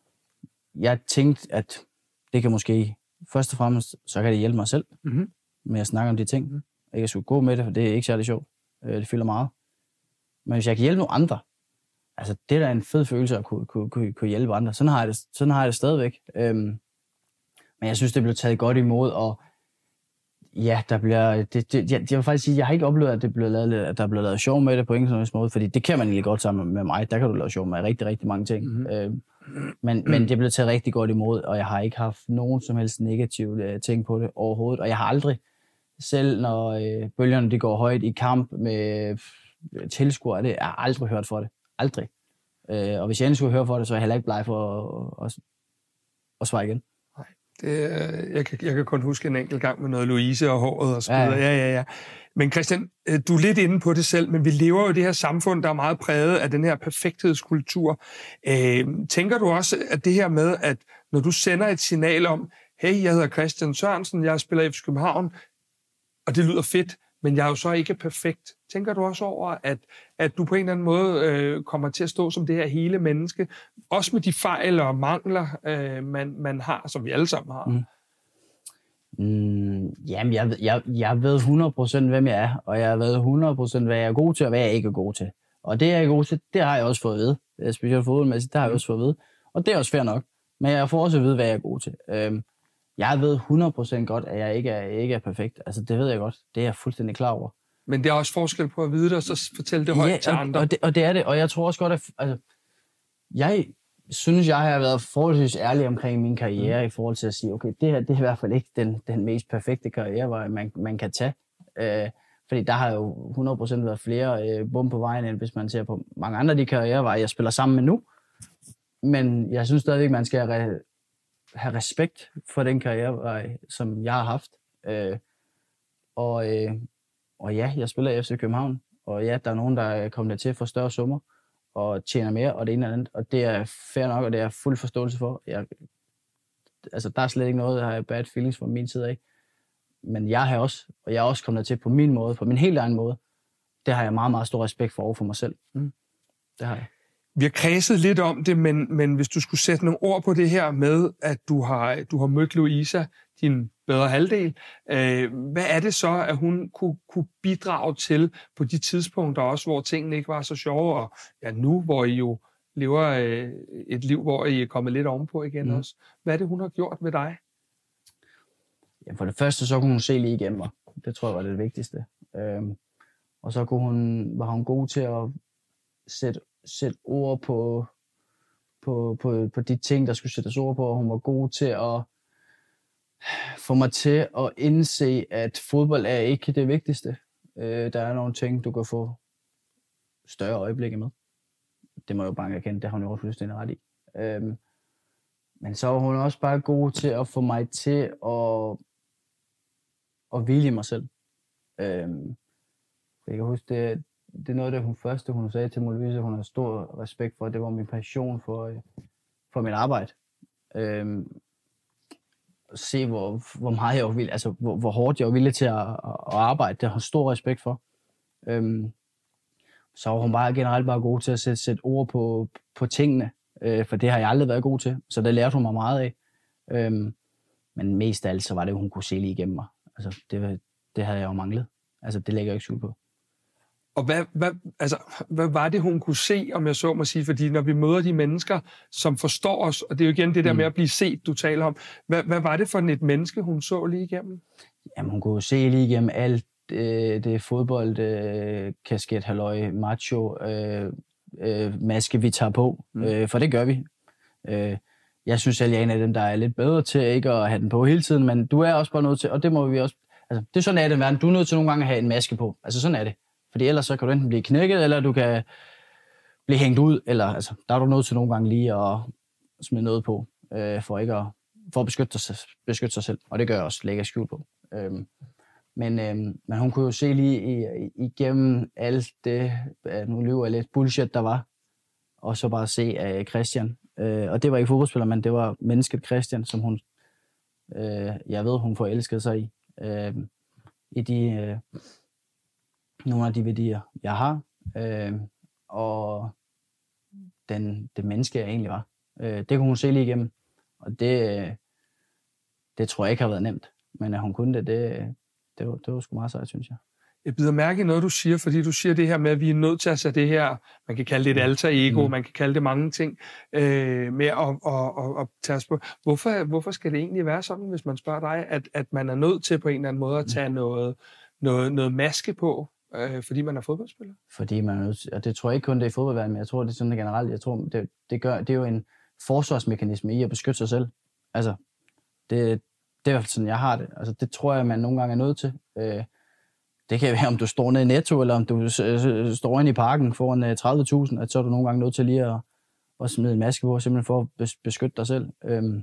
jeg tænkte, at det kan måske, først og fremmest, så kan det hjælpe mig selv, mm-hmm. med at snakke om de ting. Mm-hmm. Ikke at skulle gå med det, for det er ikke særlig sjovt. Det fylder meget. Men hvis jeg kan hjælpe nogle andre, altså, det er da en fed følelse at kunne, kunne, kunne, kunne hjælpe andre. Sådan har jeg det, sådan har jeg det stadigvæk. Øhm, men jeg synes, det blev taget godt imod, og ja, der bliver... Det, det, jeg, jeg vil faktisk sige, jeg har ikke oplevet, at, det blev lavet, at der blev lavet sjov med det på ingen sådan måde, fordi det kan man egentlig godt sammen med mig. Der kan du lave sjov med rigtig, rigtig mange ting. Mm-hmm. Øhm, men, men det blev taget rigtig godt imod, og jeg har ikke haft nogen som helst negative uh, ting på det overhovedet. Og jeg har aldrig, selv når uh, bølgerne de går højt i kamp med uh, tilskuere, det, jeg har aldrig hørt for det. Aldrig. Øh, og hvis jeg endelig skulle høre for det, så er jeg heller ikke bleg for at, at, at svare igen. Nej, det, jeg, kan, jeg kan kun huske en enkelt gang med noget Louise og håret og så videre. Ja, ja, ja. Men Christian, du er lidt inde på det selv, men vi lever jo i det her samfund, der er meget præget af den her perfekthedskultur. Øh, tænker du også, at det her med, at når du sender et signal om, hey, jeg hedder Christian Sørensen, jeg spiller i F C København, og det lyder fedt, men jeg er jo så ikke perfekt. Tænker du også over, at, at du på en eller anden måde øh, kommer til at stå som det her hele menneske, også med de fejl og mangler, øh, man, man har, som vi alle sammen har? Mm. Mm, jamen, jeg, jeg, jeg ved hundrede procent, hvem jeg er, og jeg ved hundrede procent, hvad jeg er god til, og hvad jeg ikke er god til. Og det, jeg er god til, det har jeg også fået at vide. Det er specielt fodboldmæssigt, det har jeg også fået at vide. Og det er også fair nok. Men jeg får også at vide, hvad jeg er god til. Øhm, Jeg ved hundrede procent godt, at jeg ikke er, ikke er perfekt. Altså, det ved jeg godt. Det er jeg fuldstændig klar over. Men det er også forskel på at vide det, og så fortælle det højt ja, til andre. Og det, og det er det. Og jeg tror også godt, at altså, jeg synes, jeg har været forholdsvis ærlig omkring min karriere mm. i forhold til at sige, okay, det her det er i hvert fald ikke den, den mest perfekte karriere, man, man kan tage. Øh, fordi der har jo hundrede procent været flere øh, bum på vejen, end hvis man ser på mange andre af de karriereveje, jeg spiller sammen med nu. Men jeg synes stadigvæk, man skal have have respekt for den karrierevej, som jeg har haft. Øh, og, øh, og ja, jeg spiller i F C København, og ja, der er nogen, der er kommet der til for større summer, og tjener mere, og det ene eller andet, og det er fair nok, og det er fuld forståelse for. Jeg, altså, der er slet ikke noget, der har bad feelings fra min side af. Men jeg har også, og jeg er også kommet der til på min måde, på min helt egen måde. Det har jeg meget, meget stor respekt for over for mig selv. Mm. Det har jeg. Vi har kredset lidt om det, men, men hvis du skulle sætte nogle ord på det her med, at du har, du har mødt Louisa, din bedre halvdel, øh, hvad er det så, at hun kunne, kunne bidrage til på de tidspunkter også, hvor tingene ikke var så sjove, og ja, nu, hvor I jo lever øh, et liv, hvor I er kommet lidt ovenpå igen mm. også. Hvad er det, hun har gjort med dig? Ja, for det første, så kunne hun se lige igennem mig. Det tror jeg var det vigtigste. Øhm, og så kunne hun, var hun god til at sætte, sætte ord på, på, på, på de ting, der skulle sættes ord på. Og hun var god til at få mig til at indse, at fodbold er ikke det vigtigste. Øh, der er nogle ting, du kan få større øjeblikke med. Det må jeg jo bare erkende, det har hun jo fuldstændig ret i. Øhm, men så var hun også bare god til at få mig til at, at hvile i mig selv. Øhm, jeg kan huske, det, det er noget af det hun første, hun sagde til mig, Louise, hun har stor respekt for, det var min passion for, for mit arbejde. Øhm, se, hvor, hvor meget jeg var villig, altså hvor, hvor hårdt jeg var villig til at, at, at arbejde, det har hun stor respekt for. Øhm, så var hun bare generelt bare god til at sætte, sætte ord på, på tingene, øh, for det har jeg aldrig været god til, så det lærte hun mig meget af. Øhm, men mest af alt, så var det, hun kunne se lige igennem mig. Altså, det, det havde jeg jo manglet. Altså, det lægger jeg ikke skjul på. Og hvad, hvad, altså, hvad var det, hun kunne se, om jeg så må sige? Fordi når vi møder de mennesker, som forstår os, og det er jo igen det der med at blive set, du taler om. Hvad, hvad var det for et menneske, hun så lige igennem? Jamen, hun kunne se lige igennem alt øh, det fodbold, øh, kasket, halløj, macho, øh, øh, maske, vi tager på. Mm. Øh, for det gør vi. Øh, jeg synes selv, jeg er en af dem, der er lidt bedre til ikke at have den på hele tiden, men du er også bare nødt til, og det må vi også... Altså, det er sådan, at det verden. Du er nødt til nogle gange at have en maske på. Altså, sådan er det. Fordi ellers så kan du enten blive knækket, eller du kan blive hængt ud, eller altså, der er du nødt til nogle gange lige at smide noget på, øh, for ikke at, for at beskytte, sig, beskytte sig selv. Og det gør jeg også, lægger skjul på. Øhm, men, øhm, men hun kunne jo se lige i, igennem alt det, nu lyver jeg lidt, bullshit, der var, og så bare se af uh, Christian. Øh, og det var ikke fodboldspiller, men det var mennesket Christian, som hun, øh, jeg ved, hun forelskede sig i. Øh, I de... Øh, nogle af de værdier, jeg har, øh, og den, det menneske, jeg egentlig var. Øh, det kunne hun se lige igennem, og det, det tror jeg ikke har været nemt. Men at hun kunne det, det, det, var, det var sgu meget sejt, synes jeg. Jeg bider mærke i noget, du siger, fordi du siger det her med, at vi er nødt til at sætte det her, man kan kalde det et alter ego, mm. man kan kalde det mange ting, øh, med at, at, at, at tage os på. Hvorfor, hvorfor skal det egentlig være sådan, hvis man spørger dig, at, at man er nødt til på en eller anden måde at tage mm. noget, noget, noget maske på? Øh, fordi man er fodboldspiller? Fordi man er nødt til, og det tror jeg ikke kun det er i fodboldverdenen, men jeg tror det er sådan det generelt. Jeg tror det, det gør det er jo en forsvarsmekanisme i at beskytte sig selv. Altså det, det er i hvert fald sådan jeg har det. Altså det tror jeg man nogle gange er nødt til. Øh, det kan være om du står nede i Netto eller om du står inde i parken foran tredive tusind, at så er du nogle gange nødt til lige at, at smide en maske på, simpelthen for at beskytte dig selv. Øh,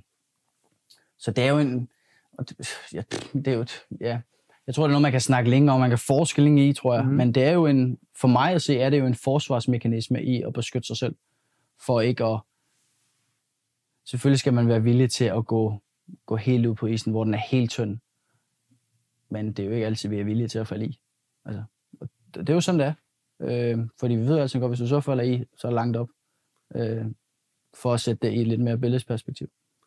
så det er jo en ja, det er jo et, ja jeg tror, det er noget, man kan snakke længe om, man kan forske længe i, tror jeg. Mm. Men det er jo en, for mig at se, er det jo en forsvarsmekanisme i at beskytte sig selv. For ikke at... Selvfølgelig skal man være villig til at gå, gå helt ud på isen, hvor den er helt tynd. Men det er jo ikke altid, vi er villige til at falde i. Altså, det er jo sådan, det er. Øh, fordi vi ved altid godt, hvis du så falder i, så er det langt op. Øh, for at sætte det i et lidt mere billedsperspektiv.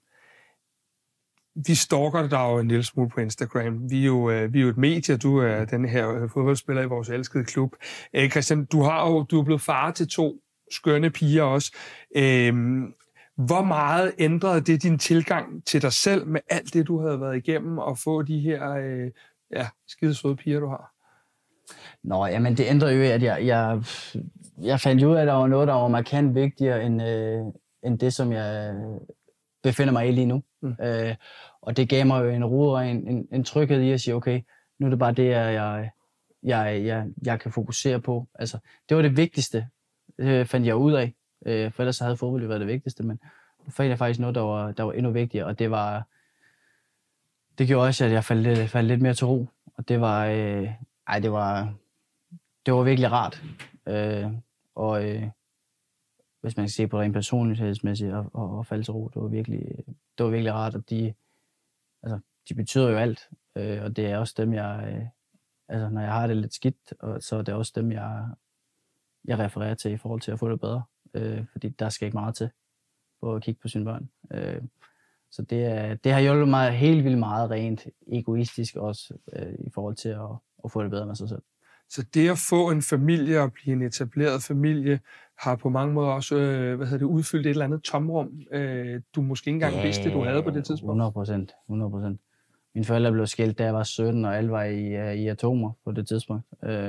Vi stalker dig jo en lille smule på Instagram. Vi er jo, vi er jo et medie, du er den her fodboldspiller i vores elskede klub. Øh, Christian, du har jo du er blevet far til to skønne piger også. Øh, hvor meget ændrede det din tilgang til dig selv med alt det, du havde været igennem, og få de her øh, ja, skide søde piger, du har? Nå, jamen det ændrede jo, at jeg, jeg, jeg fandt ud af, at der var noget, der var markant vigtigere end, øh, end det, som jeg befinder mig i lige nu. Mm. Øh, og det gav mig jo en ro og en, en, en tryghed i at sige, okay, nu er det bare det, jeg, jeg, jeg, jeg, jeg kan fokusere på. Altså, det var det vigtigste, det fandt jeg ud af. Øh, for ellers havde fodbold jo været det vigtigste, men nu fandt jeg faktisk noget, der var, der var endnu vigtigere, og det var, det gjorde også, at jeg faldt lidt, faldt lidt mere til ro. Og det var, øh, ej, det var, det var virkelig rart. Øh, og øh, hvis man kan se på det rent personlighedsmæssigt og, og, og falde til ro, det var virkelig, det var virkelig rart, og de, altså, de betyder jo alt, øh, og det er også dem, jeg, øh, altså når jeg har det lidt skidt, og, så er det også dem, jeg, jeg refererer til i forhold til at få det bedre, øh, fordi der skal ikke meget til på at kigge på sine børn. Øh, så det, er, det har hjulpet mig helt vildt meget rent egoistisk også, øh, i forhold til at, at få det bedre med sig selv. Så det at få en familie og blive en etableret familie, har på mange måder også øh, hvad hedder det, udfyldt et eller andet tomrum, øh, du måske ikke engang ja, vidste, du havde på det tidspunkt. hundrede procent. hundrede procent. Mine forældre blev skilt, da jeg var sytten, og alle var i, i atomer på det tidspunkt. Øh,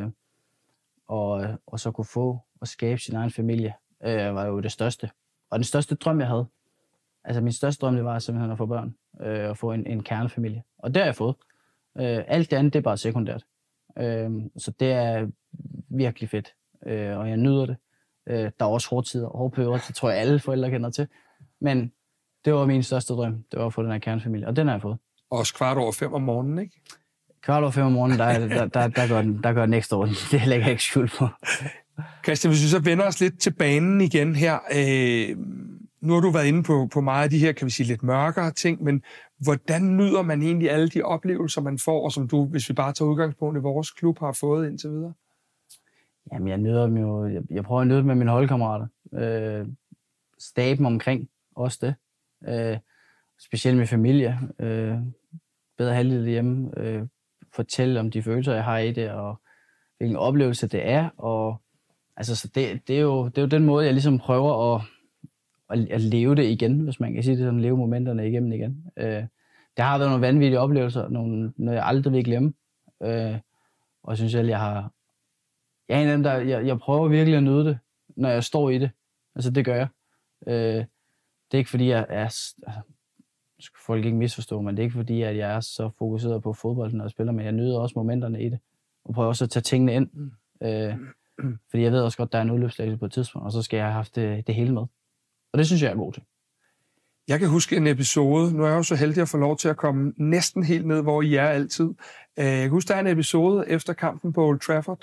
og, og så kunne få og skabe sin egen familie, øh, var jo det største. Og den største drøm, jeg havde, altså min største drøm, det var simpelthen at få børn, øh, og få en, en kernefamilie. Og det har jeg fået. Øh, alt det andet, det er bare sekundært. Øh, så det er virkelig fedt, øh, og jeg nyder det. Øh, der er også hårde tider og hårde perioder, det tror jeg alle forældre kender til. Men det var min største drøm, det var at få den her kernefamilie, og den har jeg fået. Også kvart over fem om morgenen, ikke? Kvart over fem om morgenen, der, der, der, der, gør, den, der gør den ekstra rundt. Det lægger jeg ikke skjul på. Christian, hvis vi så vender os lidt til banen igen her. Øh, nu har du været inde på, på meget af de her, kan vi sige, lidt mørkere ting, men hvordan nyder man egentlig alle de oplevelser, man får, og som du, hvis vi bare tager udgangspunkt i vores klub, har fået indtil videre? Jamen, jeg nyder dem jo. Jeg, jeg prøver at nyde dem med mine holdkammerater. Øh, staben omkring, også det. Øh, specielt med familie. Øh, bedre halvdel hjemme. Øh, fortælle om de følelser, jeg har i det, og hvilken oplevelse det er. Og, altså, så det, det, er jo, det er jo den måde, jeg ligesom prøver at, at, at leve det igen, hvis man kan sige det sådan, leve momenterne igennem igen. Øh, det har været nogle vanvittige oplevelser, nogle, noget jeg aldrig vil glemme. Øh, og jeg synes selv, jeg har... Jeg er en af dem, der... Jeg, jeg prøver virkelig at nyde det, når jeg står i det. Altså, det gør jeg. Øh, det er ikke fordi, jeg er... Altså, skal folk ikke misforstå, men det er ikke fordi, at jeg er så fokuseret på fodbolden, når jeg spiller, men jeg nyder også momenterne i det. Og prøver også at tage tingene ind. Øh, fordi jeg ved også godt, der er en udløbslægelse på et tidspunkt, og så skal jeg have haft det, det hele med. Og det synes jeg er god til. Jeg kan huske en episode, nu er jeg jo så heldig at få lov til at komme næsten helt ned, hvor I er altid. Jeg kan huske, der er en episode efter kampen på Old Trafford,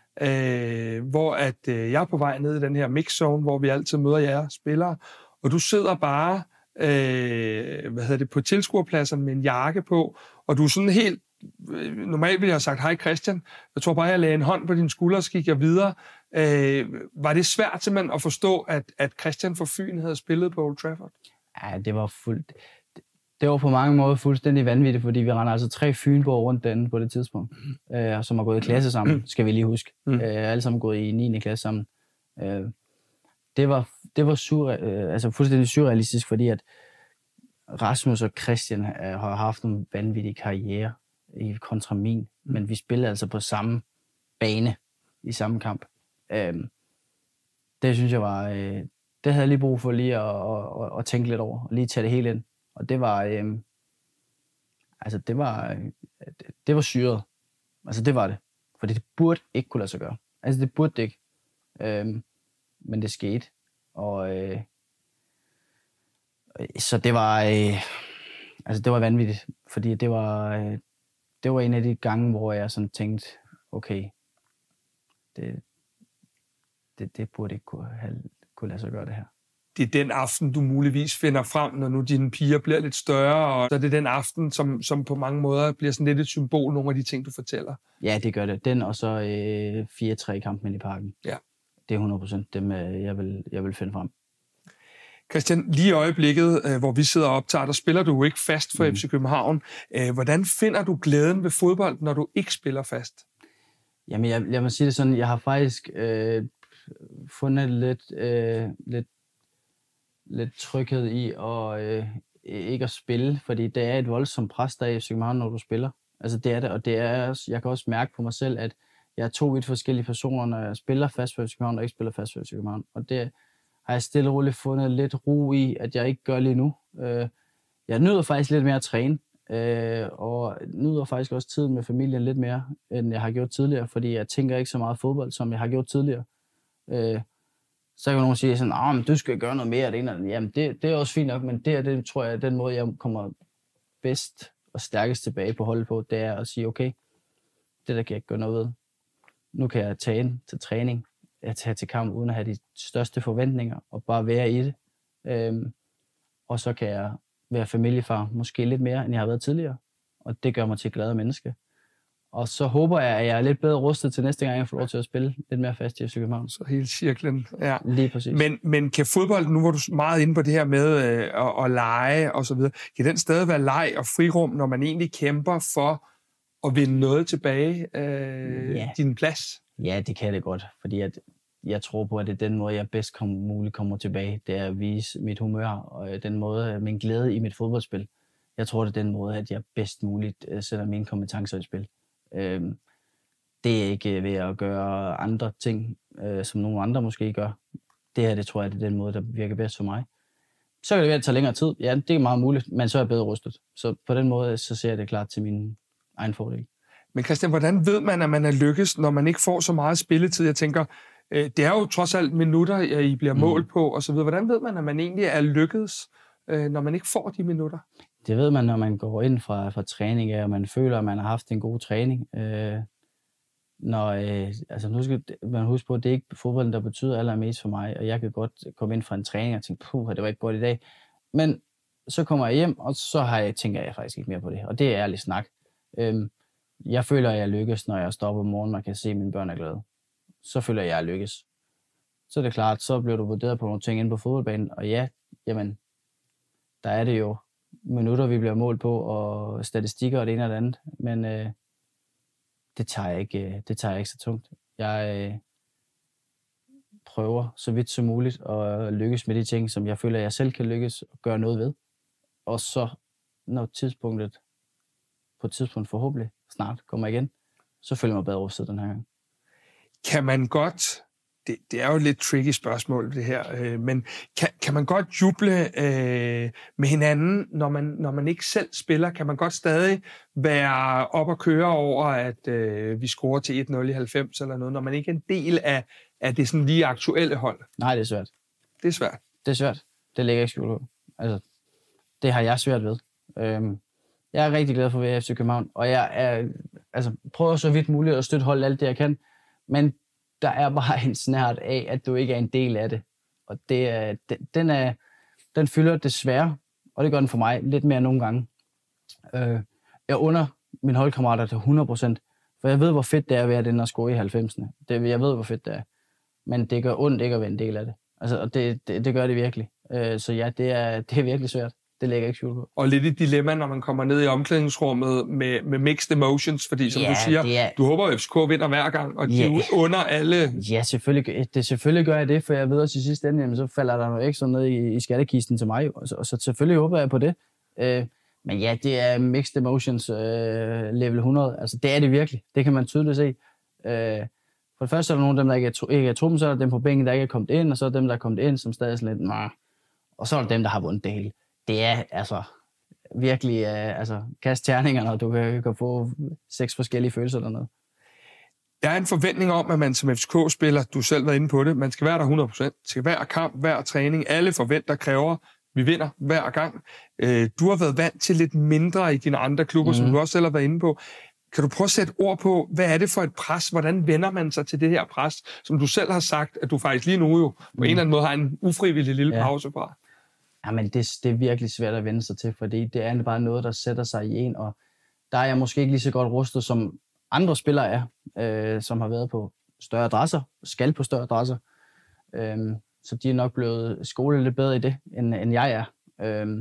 hvor at jeg er på vej ned i den her mixzone, hvor vi altid møder jer spillere, og du sidder bare øh, hvad hedder det, på tilskuerpladsen med en jakke på, og du er sådan helt, normalt ville jeg have sagt, hej Christian, jeg tror bare, jeg lagde en hånd på din skulder, og så gik jeg videre. Øh, var det svært simpelthen at forstå, at, at Christian fra Fyn havde spillet på Old Trafford? Ja, det var fuldt. Det var på mange måder fuldstændig vanvittigt, fordi vi render altså tre fynboer rundt derinde på det tidspunkt, mm. øh, som har gået i klasse sammen, skal vi lige huske. Mm. Øh, alle sammen gået i niende klasse sammen. Øh, det var, det var surre, øh, altså fuldstændig surrealistisk, fordi at Rasmus og Christian øh, har haft en vanvittig karriere i kontra min, mm. men vi spillede altså på samme bane i samme kamp. Øh, det synes jeg var... Øh, det havde jeg lige brug for lige at, at, at, at tænke lidt over, og lige tage det hele ind. Og det var, øh, altså det var, øh, det var syret. Altså det var det. For det burde ikke kunne lade sig gøre. Altså det burde det ikke. Øh, men det skete. Og øh, så det var, øh, altså det var vanvittigt. Fordi det var, øh, det var en af de gange, hvor jeg sådan tænkte, okay, det, det, det burde ikke kunne, have, kunne lade sig gøre det her. Det er den aften, du muligvis finder frem, når nu dine piger bliver lidt større, og så er det den aften, som, som på mange måder bliver sådan lidt et symbol, nogle af de ting, du fortæller. Ja, det gør det. Den og så øh, fire tre kampen i parken. Ja. Det er hundrede procent dem, jeg vil, jeg vil finde frem. Christian, lige i øjeblikket, øh, hvor vi sidder og optager, der spiller du jo ikke fast for mm. F C København. Øh, hvordan finder du glæden ved fodbold, når du ikke spiller fast? Jamen, jeg, jeg må sige det sådan, jeg har faktisk øh, fundet lidt... Øh, lidt lidt tryghed i og øh, ikke at spille, fordi det er et voldsomt pres, der er i F C København, når du spiller. Altså det er det, og det er, jeg kan også mærke på mig selv, at jeg er to vidt forskellige personer, når jeg spiller fast for F C København og ikke spiller fast for F C København. Og det har jeg stille og roligt fundet lidt ro i, at jeg ikke gør lige nu. Øh, jeg nyder faktisk lidt mere at træne, øh, og nyder faktisk også tiden med familien lidt mere, end jeg har gjort tidligere, fordi jeg tænker ikke så meget fodbold, som jeg har gjort tidligere. Øh, Så kan nogen sige sådan, ah, men du skal gøre noget mere af det ene. Jamen, det, det er også fint nok, men det er det, tror jeg, er den måde, jeg kommer bedst og stærkest tilbage på holdet på, det er at sige, okay, det der kan jeg ikke gøre noget ved. Nu kan jeg tage ind til træning, jeg tager til kamp, uden at have de største forventninger, og bare være i det. Øhm, og så kan jeg være familiefar, måske lidt mere, end jeg har været tidligere. Og det gør mig til et glad menneske. Og så håber jeg, at jeg er lidt bedre rustet til næste gang, jeg får lov til at spille lidt mere fast i F C København. Så hele cirklen, ja. Lige præcis. Men, men kan fodbold, nu var du meget inde på det her med øh, at, at lege og så videre, kan den stadig være leg og frirum, når man egentlig kæmper for at vinde noget tilbage, øh, Ja. din plads? Ja, det kan det godt, fordi at jeg tror på, at det er den måde, jeg bedst kom, muligt kommer tilbage. Det er at vise mit humør og den måde, min glæde i mit fodboldspil. Jeg tror, det er den måde, at jeg bedst muligt sætter mine kompetencer i spil. Øhm, det er ikke ved at gøre andre ting, øh, som nogle andre måske gør. Det her, det tror jeg, det er den måde, der virker bedst for mig. Så kan det være, at det tager længere tid. Ja, det er meget muligt, men så er jeg bedre rustet. Så på den måde, så ser jeg det klart til min egen fordel. Men Christian, hvordan ved man, at man er lykkes, når man ikke får så meget spilletid? Jeg tænker, øh, det er jo trods alt minutter, I bliver målt på, og så videre. Hvordan ved man, at man egentlig er lykkedes, øh, når man ikke får de minutter? Det ved man, når man går ind fra, fra træning, og man føler, at man har haft en god træning. Øh, når, øh, altså nu skal man huske på, at det er ikke fodbolden, der betyder allermest for mig, og jeg kan godt komme ind fra en træning og tænke, puh, det var ikke godt i dag. Men så kommer jeg hjem, og så har jeg, tænker jeg faktisk ikke mere på det. Og det er ærlig snak. Øh, jeg føler, at jeg lykkes, når jeg stopper om morgenen og kan se, at mine børn er glade. Så føler jeg, at jeg lykkes. Så er det klart, så bliver du vurderet på nogle ting inde på fodboldbanen, og ja, jamen, der er det jo minutter, vi bliver målt på, og statistikker og det ene og det andet, men øh, det, tager jeg ikke, det tager jeg ikke så tungt. Jeg øh, prøver så vidt som muligt at lykkes med de ting, som jeg føler, at jeg selv kan lykkes og gøre noget ved. Og så, når tidspunktet, på et tidspunkt forhåbentlig snart kommer igen, så føler jeg mig bedre rustet den her gang. Kan man godt... Det, det er jo et lidt tricky spørgsmål, det her, øh, men kan, kan man godt juble øh, med hinanden, når man, når man ikke selv spiller? Kan man godt stadig være op og køre over, at øh, vi scorer til et nul i halvfems eller noget, når man ikke er en del af, af det sådan lige aktuelle hold? Nej, det er svært. Det er svært? Det er svært. Det lægger jeg ikke skjul på. Altså, det har jeg svært ved. Øhm, jeg er rigtig glad for V F C København, og jeg er, altså, prøver så vidt muligt at støtte holdet alt det, jeg kan, men der er bare en snært af, at du ikke er en del af det. Og det er, den, den, er, den fylder desværre, og det gør den for mig, lidt mere nogle gange. Øh, jeg under mine holdkammerater til hundrede procent, for jeg ved, hvor fedt det er at være den, der score i halvfemserne. Det, jeg ved, hvor fedt det er. Men det gør ondt ikke at være en del af det. Altså, og det, det, det gør det virkelig. Øh, så ja, det er, det er virkelig svært. Det lægger jeg ikke skjul på. Og lidt et dilemma, når man kommer ned i omklædningsrummet med, med mixed emotions, fordi som ja, du siger, er... du håber, at F C K vinder hver gang, og ja. de under alle... Ja, selvfølgelig, det, selvfølgelig gør jeg det, for jeg ved også i sidste ende, jamen, så falder der noget ekstra ned i, i skattekisten til mig, og så, og så selvfølgelig håber jeg på det. Øh, men ja, det er mixed emotions øh, level hundrede, altså det er det virkelig, det kan man tydeligt se. Øh, for det første er der nogle af dem, der ikke er, ikke er truppen, så er der dem på bænken, der ikke er kommet ind, og så er der dem, der er kommet ind, som stadig er sådan lidt, nah. Og så er der dem, der har vundet det hele. Det er altså virkelig, uh, altså kast terningerne, og du kan, kan få seks forskellige følelser dernede. Der er en forventning om, at man som F C K-spiller, du selv var inde på det, man skal være der hundrede procent. Det skal hver kamp, hver træning, alle forventer, kræver, vi vinder hver gang. Du har været vant til lidt mindre i dine andre klubber, mm. som du også selv har været inde på. Kan du prøve at sætte ord på, hvad er det for et pres? Hvordan vender man sig til det her pres, som du selv har sagt, at du faktisk lige nu jo på mm. en eller anden måde har en ufrivillig lille ja. pause fra? Jamen, det, det er virkelig svært at vende sig til, fordi det er bare noget, der sætter sig i en, og der er jeg måske ikke lige så godt rustet, som andre spillere er, øh, som har været på større adresser, skal på større adresser. Øh, så de er nok blevet skolet lidt bedre i det, end, end jeg er. Øh,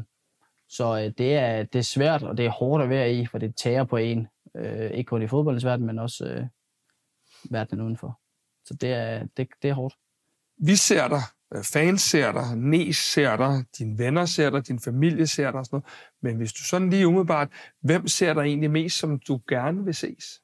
så øh, det, er, det er svært, og det er hårdt at være i, for det tager på en. Øh, ikke kun i fodboldens verden, men også øh, verdenen udenfor. Så det er, det, det er hårdt. Vi ser dig. Fans ser dig, Næs ser dig, dine venner ser dig, din familie ser dig og sådan noget. Men hvis du sådan lige umiddelbart, hvem ser dig egentlig mest, som du gerne vil ses?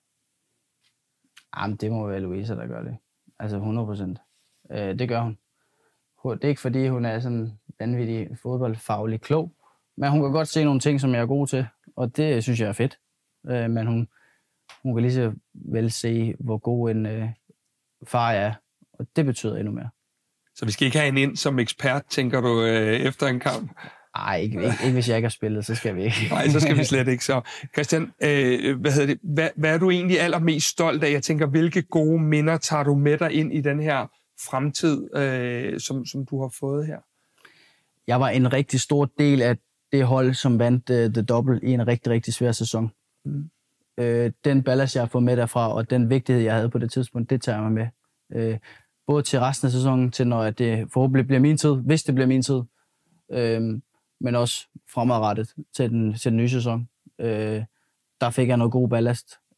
Jamen, det må være Louisa, der gør det. Altså hundrede procent. Øh, det gør hun. Det er ikke fordi, hun er sådan vanvittig fodboldfaglig klog, men hun kan godt se nogle ting, som jeg er god til, og det synes jeg er fedt. Øh, men hun, hun kan lige så vel se, hvor god en øh, far jeg er, og det betyder endnu mere. Så vi skal ikke have en ind som ekspert, tænker du, øh, efter en kamp? Nej, ikke, ikke, ikke hvis jeg ikke har spillet, så skal vi ikke. Nej, så skal vi slet ikke. Så Christian, øh, hvad, hedder det? Hvad, hvad er du egentlig allermest stolt af? Jeg tænker, hvilke gode minder tager du med dig ind i den her fremtid, øh, som, som du har fået her? Jeg var en rigtig stor del af det hold, som vandt uh, The Double i en rigtig, rigtig svær sæson. Mm. Øh, den ballast, jeg har fået med derfra, og den vigtighed, jeg havde på det tidspunkt, det tager jeg mig med. Øh, både til resten af sæsonen, til når det forhåbentlig bliver min tid, hvis det bliver min tid, øhm, men også fremadrettet til den, til den nye sæson. Øh, der fik jeg noget god ballast,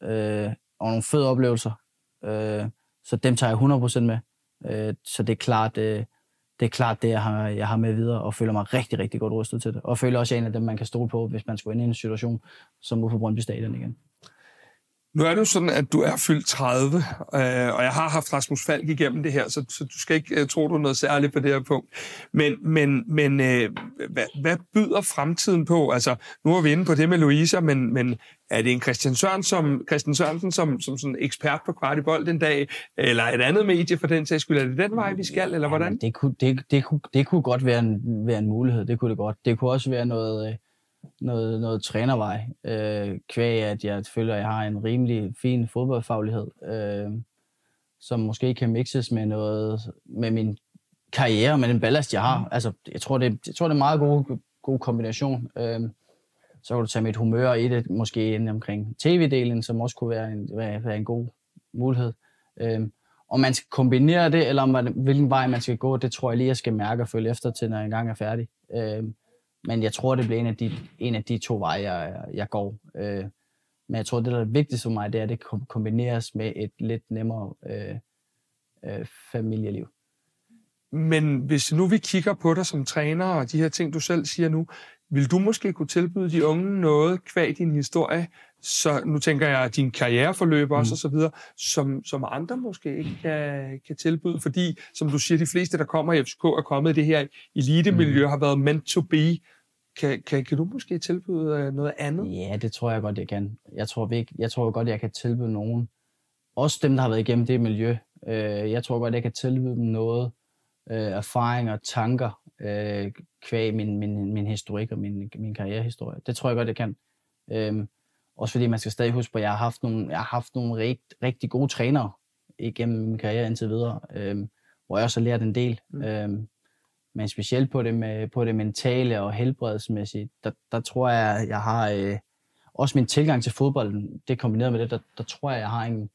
øh, og nogle fede oplevelser. Øh, så dem tager jeg hundrede procent med. Øh, så det er klart, øh, det er klart det, jeg har, jeg har med videre, og føler mig rigtig, rigtig godt rustet til det. Og føler også, at jeg er en af dem, man kan stole på, hvis man skulle ind i en situation, som ude på Brøndby Stadion igen. Nu er det jo sådan, at du er fyldt tredive, øh, og jeg har haft Rasmus Falk igennem det her, så, så du skal ikke uh, tro, du er noget særligt på det her punkt. Men, men, men øh, hvad, hvad byder fremtiden på? Altså, nu er vi inde på det med Louisa, men, men er det en Christian Sørensen som, Christian Sørensen som, som sådan ekspert på kvart i bold den dag, eller et andet medie for den sags skyld? Er det den vej, vi skal, eller hvordan? Ja, det, kunne, det, det, kunne, det kunne godt være en, være en mulighed, det kunne det godt. Det kunne også være noget... Øh, Noget, noget trænervej, øh, kvæg at jeg føler, at jeg har en rimelig fin fodboldfaglighed, øh, som måske kan mixes med noget med min karriere, med den ballast, jeg har. Altså, jeg tror, det, jeg tror, det er en meget god, god kombination. Øh, så kan du tage mit humør i det, måske inde omkring tv-delen, som også kunne være en, være, være en god mulighed. Øh, om man skal kombinere det, eller om man, hvilken vej man skal gå, det tror jeg lige, jeg skal mærke og følge efter til, når jeg engang er færdig. Øh, Men jeg tror, det bliver en af de, en af de to veje, jeg, jeg går. Øh, men jeg tror, det der er vigtigst for mig, det er, at det kombineres med et lidt nemmere øh, øh, familieliv. Men hvis nu vi kigger på dig som træner, og de her ting, du selv siger nu, vil du måske kunne tilbyde de unge noget kvad din historie, så nu tænker jeg, din karriereforløb også, mm. og så videre, som, som andre måske ikke kan, kan tilbyde, fordi, som du siger, de fleste, der kommer i F C K, er kommet i det her elitemiljø, mm. har været meant to be. Kan, kan, kan du måske tilbyde noget andet? Ja, det tror jeg godt, jeg kan. Jeg tror, vi, jeg tror godt, jeg kan tilbyde nogen. Også dem, der har været igennem det miljø. Jeg tror godt, jeg kan tilbyde dem noget. Erfaring og tanker, kvæg min, min, min historik og min, min karrierehistorie. Det tror jeg godt, jeg kan. Også fordi man skal stadig huske på, at jeg har haft nogle, jeg har haft nogle rigt, rigtig gode trænere igennem min karriere indtil videre, øhm, hvor jeg også har lært en del. Mm. Øhm, men specielt på det, med, på det mentale og helbredsmæssigt, der, der tror jeg, jeg har øh, også min tilgang til fodbolden, det kombineret med det, der, der tror jeg, jeg har en,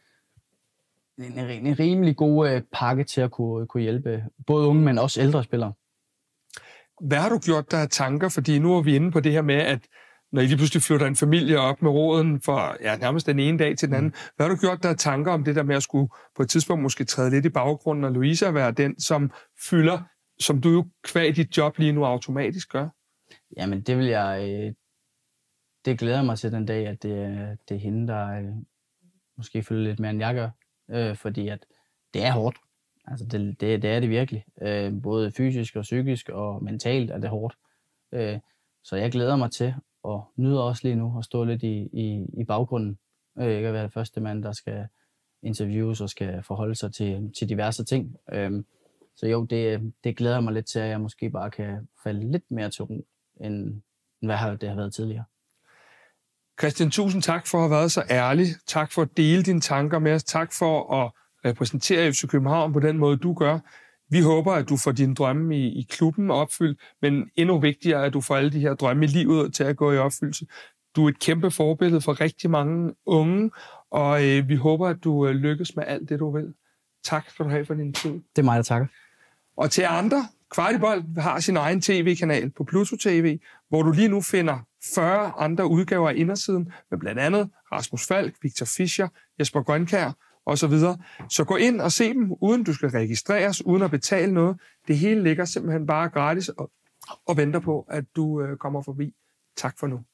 en, en, en rimelig god øh, pakke til at kunne, kunne hjælpe både unge, men også ældre spillere. Hvad har du gjort der af tanker? Fordi nu er vi inde på det her med, at når I lige pludselig flytter en familie op med roden for ja, nærmest den ene dag til den anden. Mm. Hvad har du gjort der af tanker om det der med at skulle på et tidspunkt måske træde lidt i baggrunden, og Louisa være den, som fylder, som du jo kvæg dit job lige nu automatisk gør? Jamen det vil jeg, det glæder mig til den dag, at det er, det er hende, der måske fylder lidt mere, end jeg gør. Øh, fordi at det er hårdt. Altså det, det, det er det virkelig. Øh, både fysisk og psykisk og mentalt er det hårdt. Øh, så jeg glæder mig til og nyder også lige nu at stå lidt i, i, i baggrunden. Jeg kan være den første mand, der skal interviews og skal forholde sig til, til diverse ting. Øhm, så jo, det, det glæder mig lidt til, at jeg måske bare kan falde lidt mere til ro, end, end hvad det har været tidligere. Christian, tusind tak for at have været så ærlig. Tak for at dele dine tanker med os. Tak for at repræsentere F C København på den måde, du gør. Vi håber, at du får dine drømme i, i klubben opfyldt, men endnu vigtigere, at du får alle de her drømme i livet til at gå i opfyldelse. Du er et kæmpe forbillede for rigtig mange unge, og øh, vi håber, at du øh, lykkes med alt det, du vil. Tak skal du have for din tid. Det er mig, der takker. Og til andre, Kvart i Bold har sin egen tv-kanal på Pluto T V, hvor du lige nu finder fyrre andre udgaver af Indersiden, med blandt andet Rasmus Falk, Victor Fischer, Jesper Grønkjær og så videre. Så gå ind og se dem, uden du skal registreres, uden at betale noget. Det hele ligger simpelthen bare gratis og, og venter på, at du øh, kommer forbi. Tak for nu.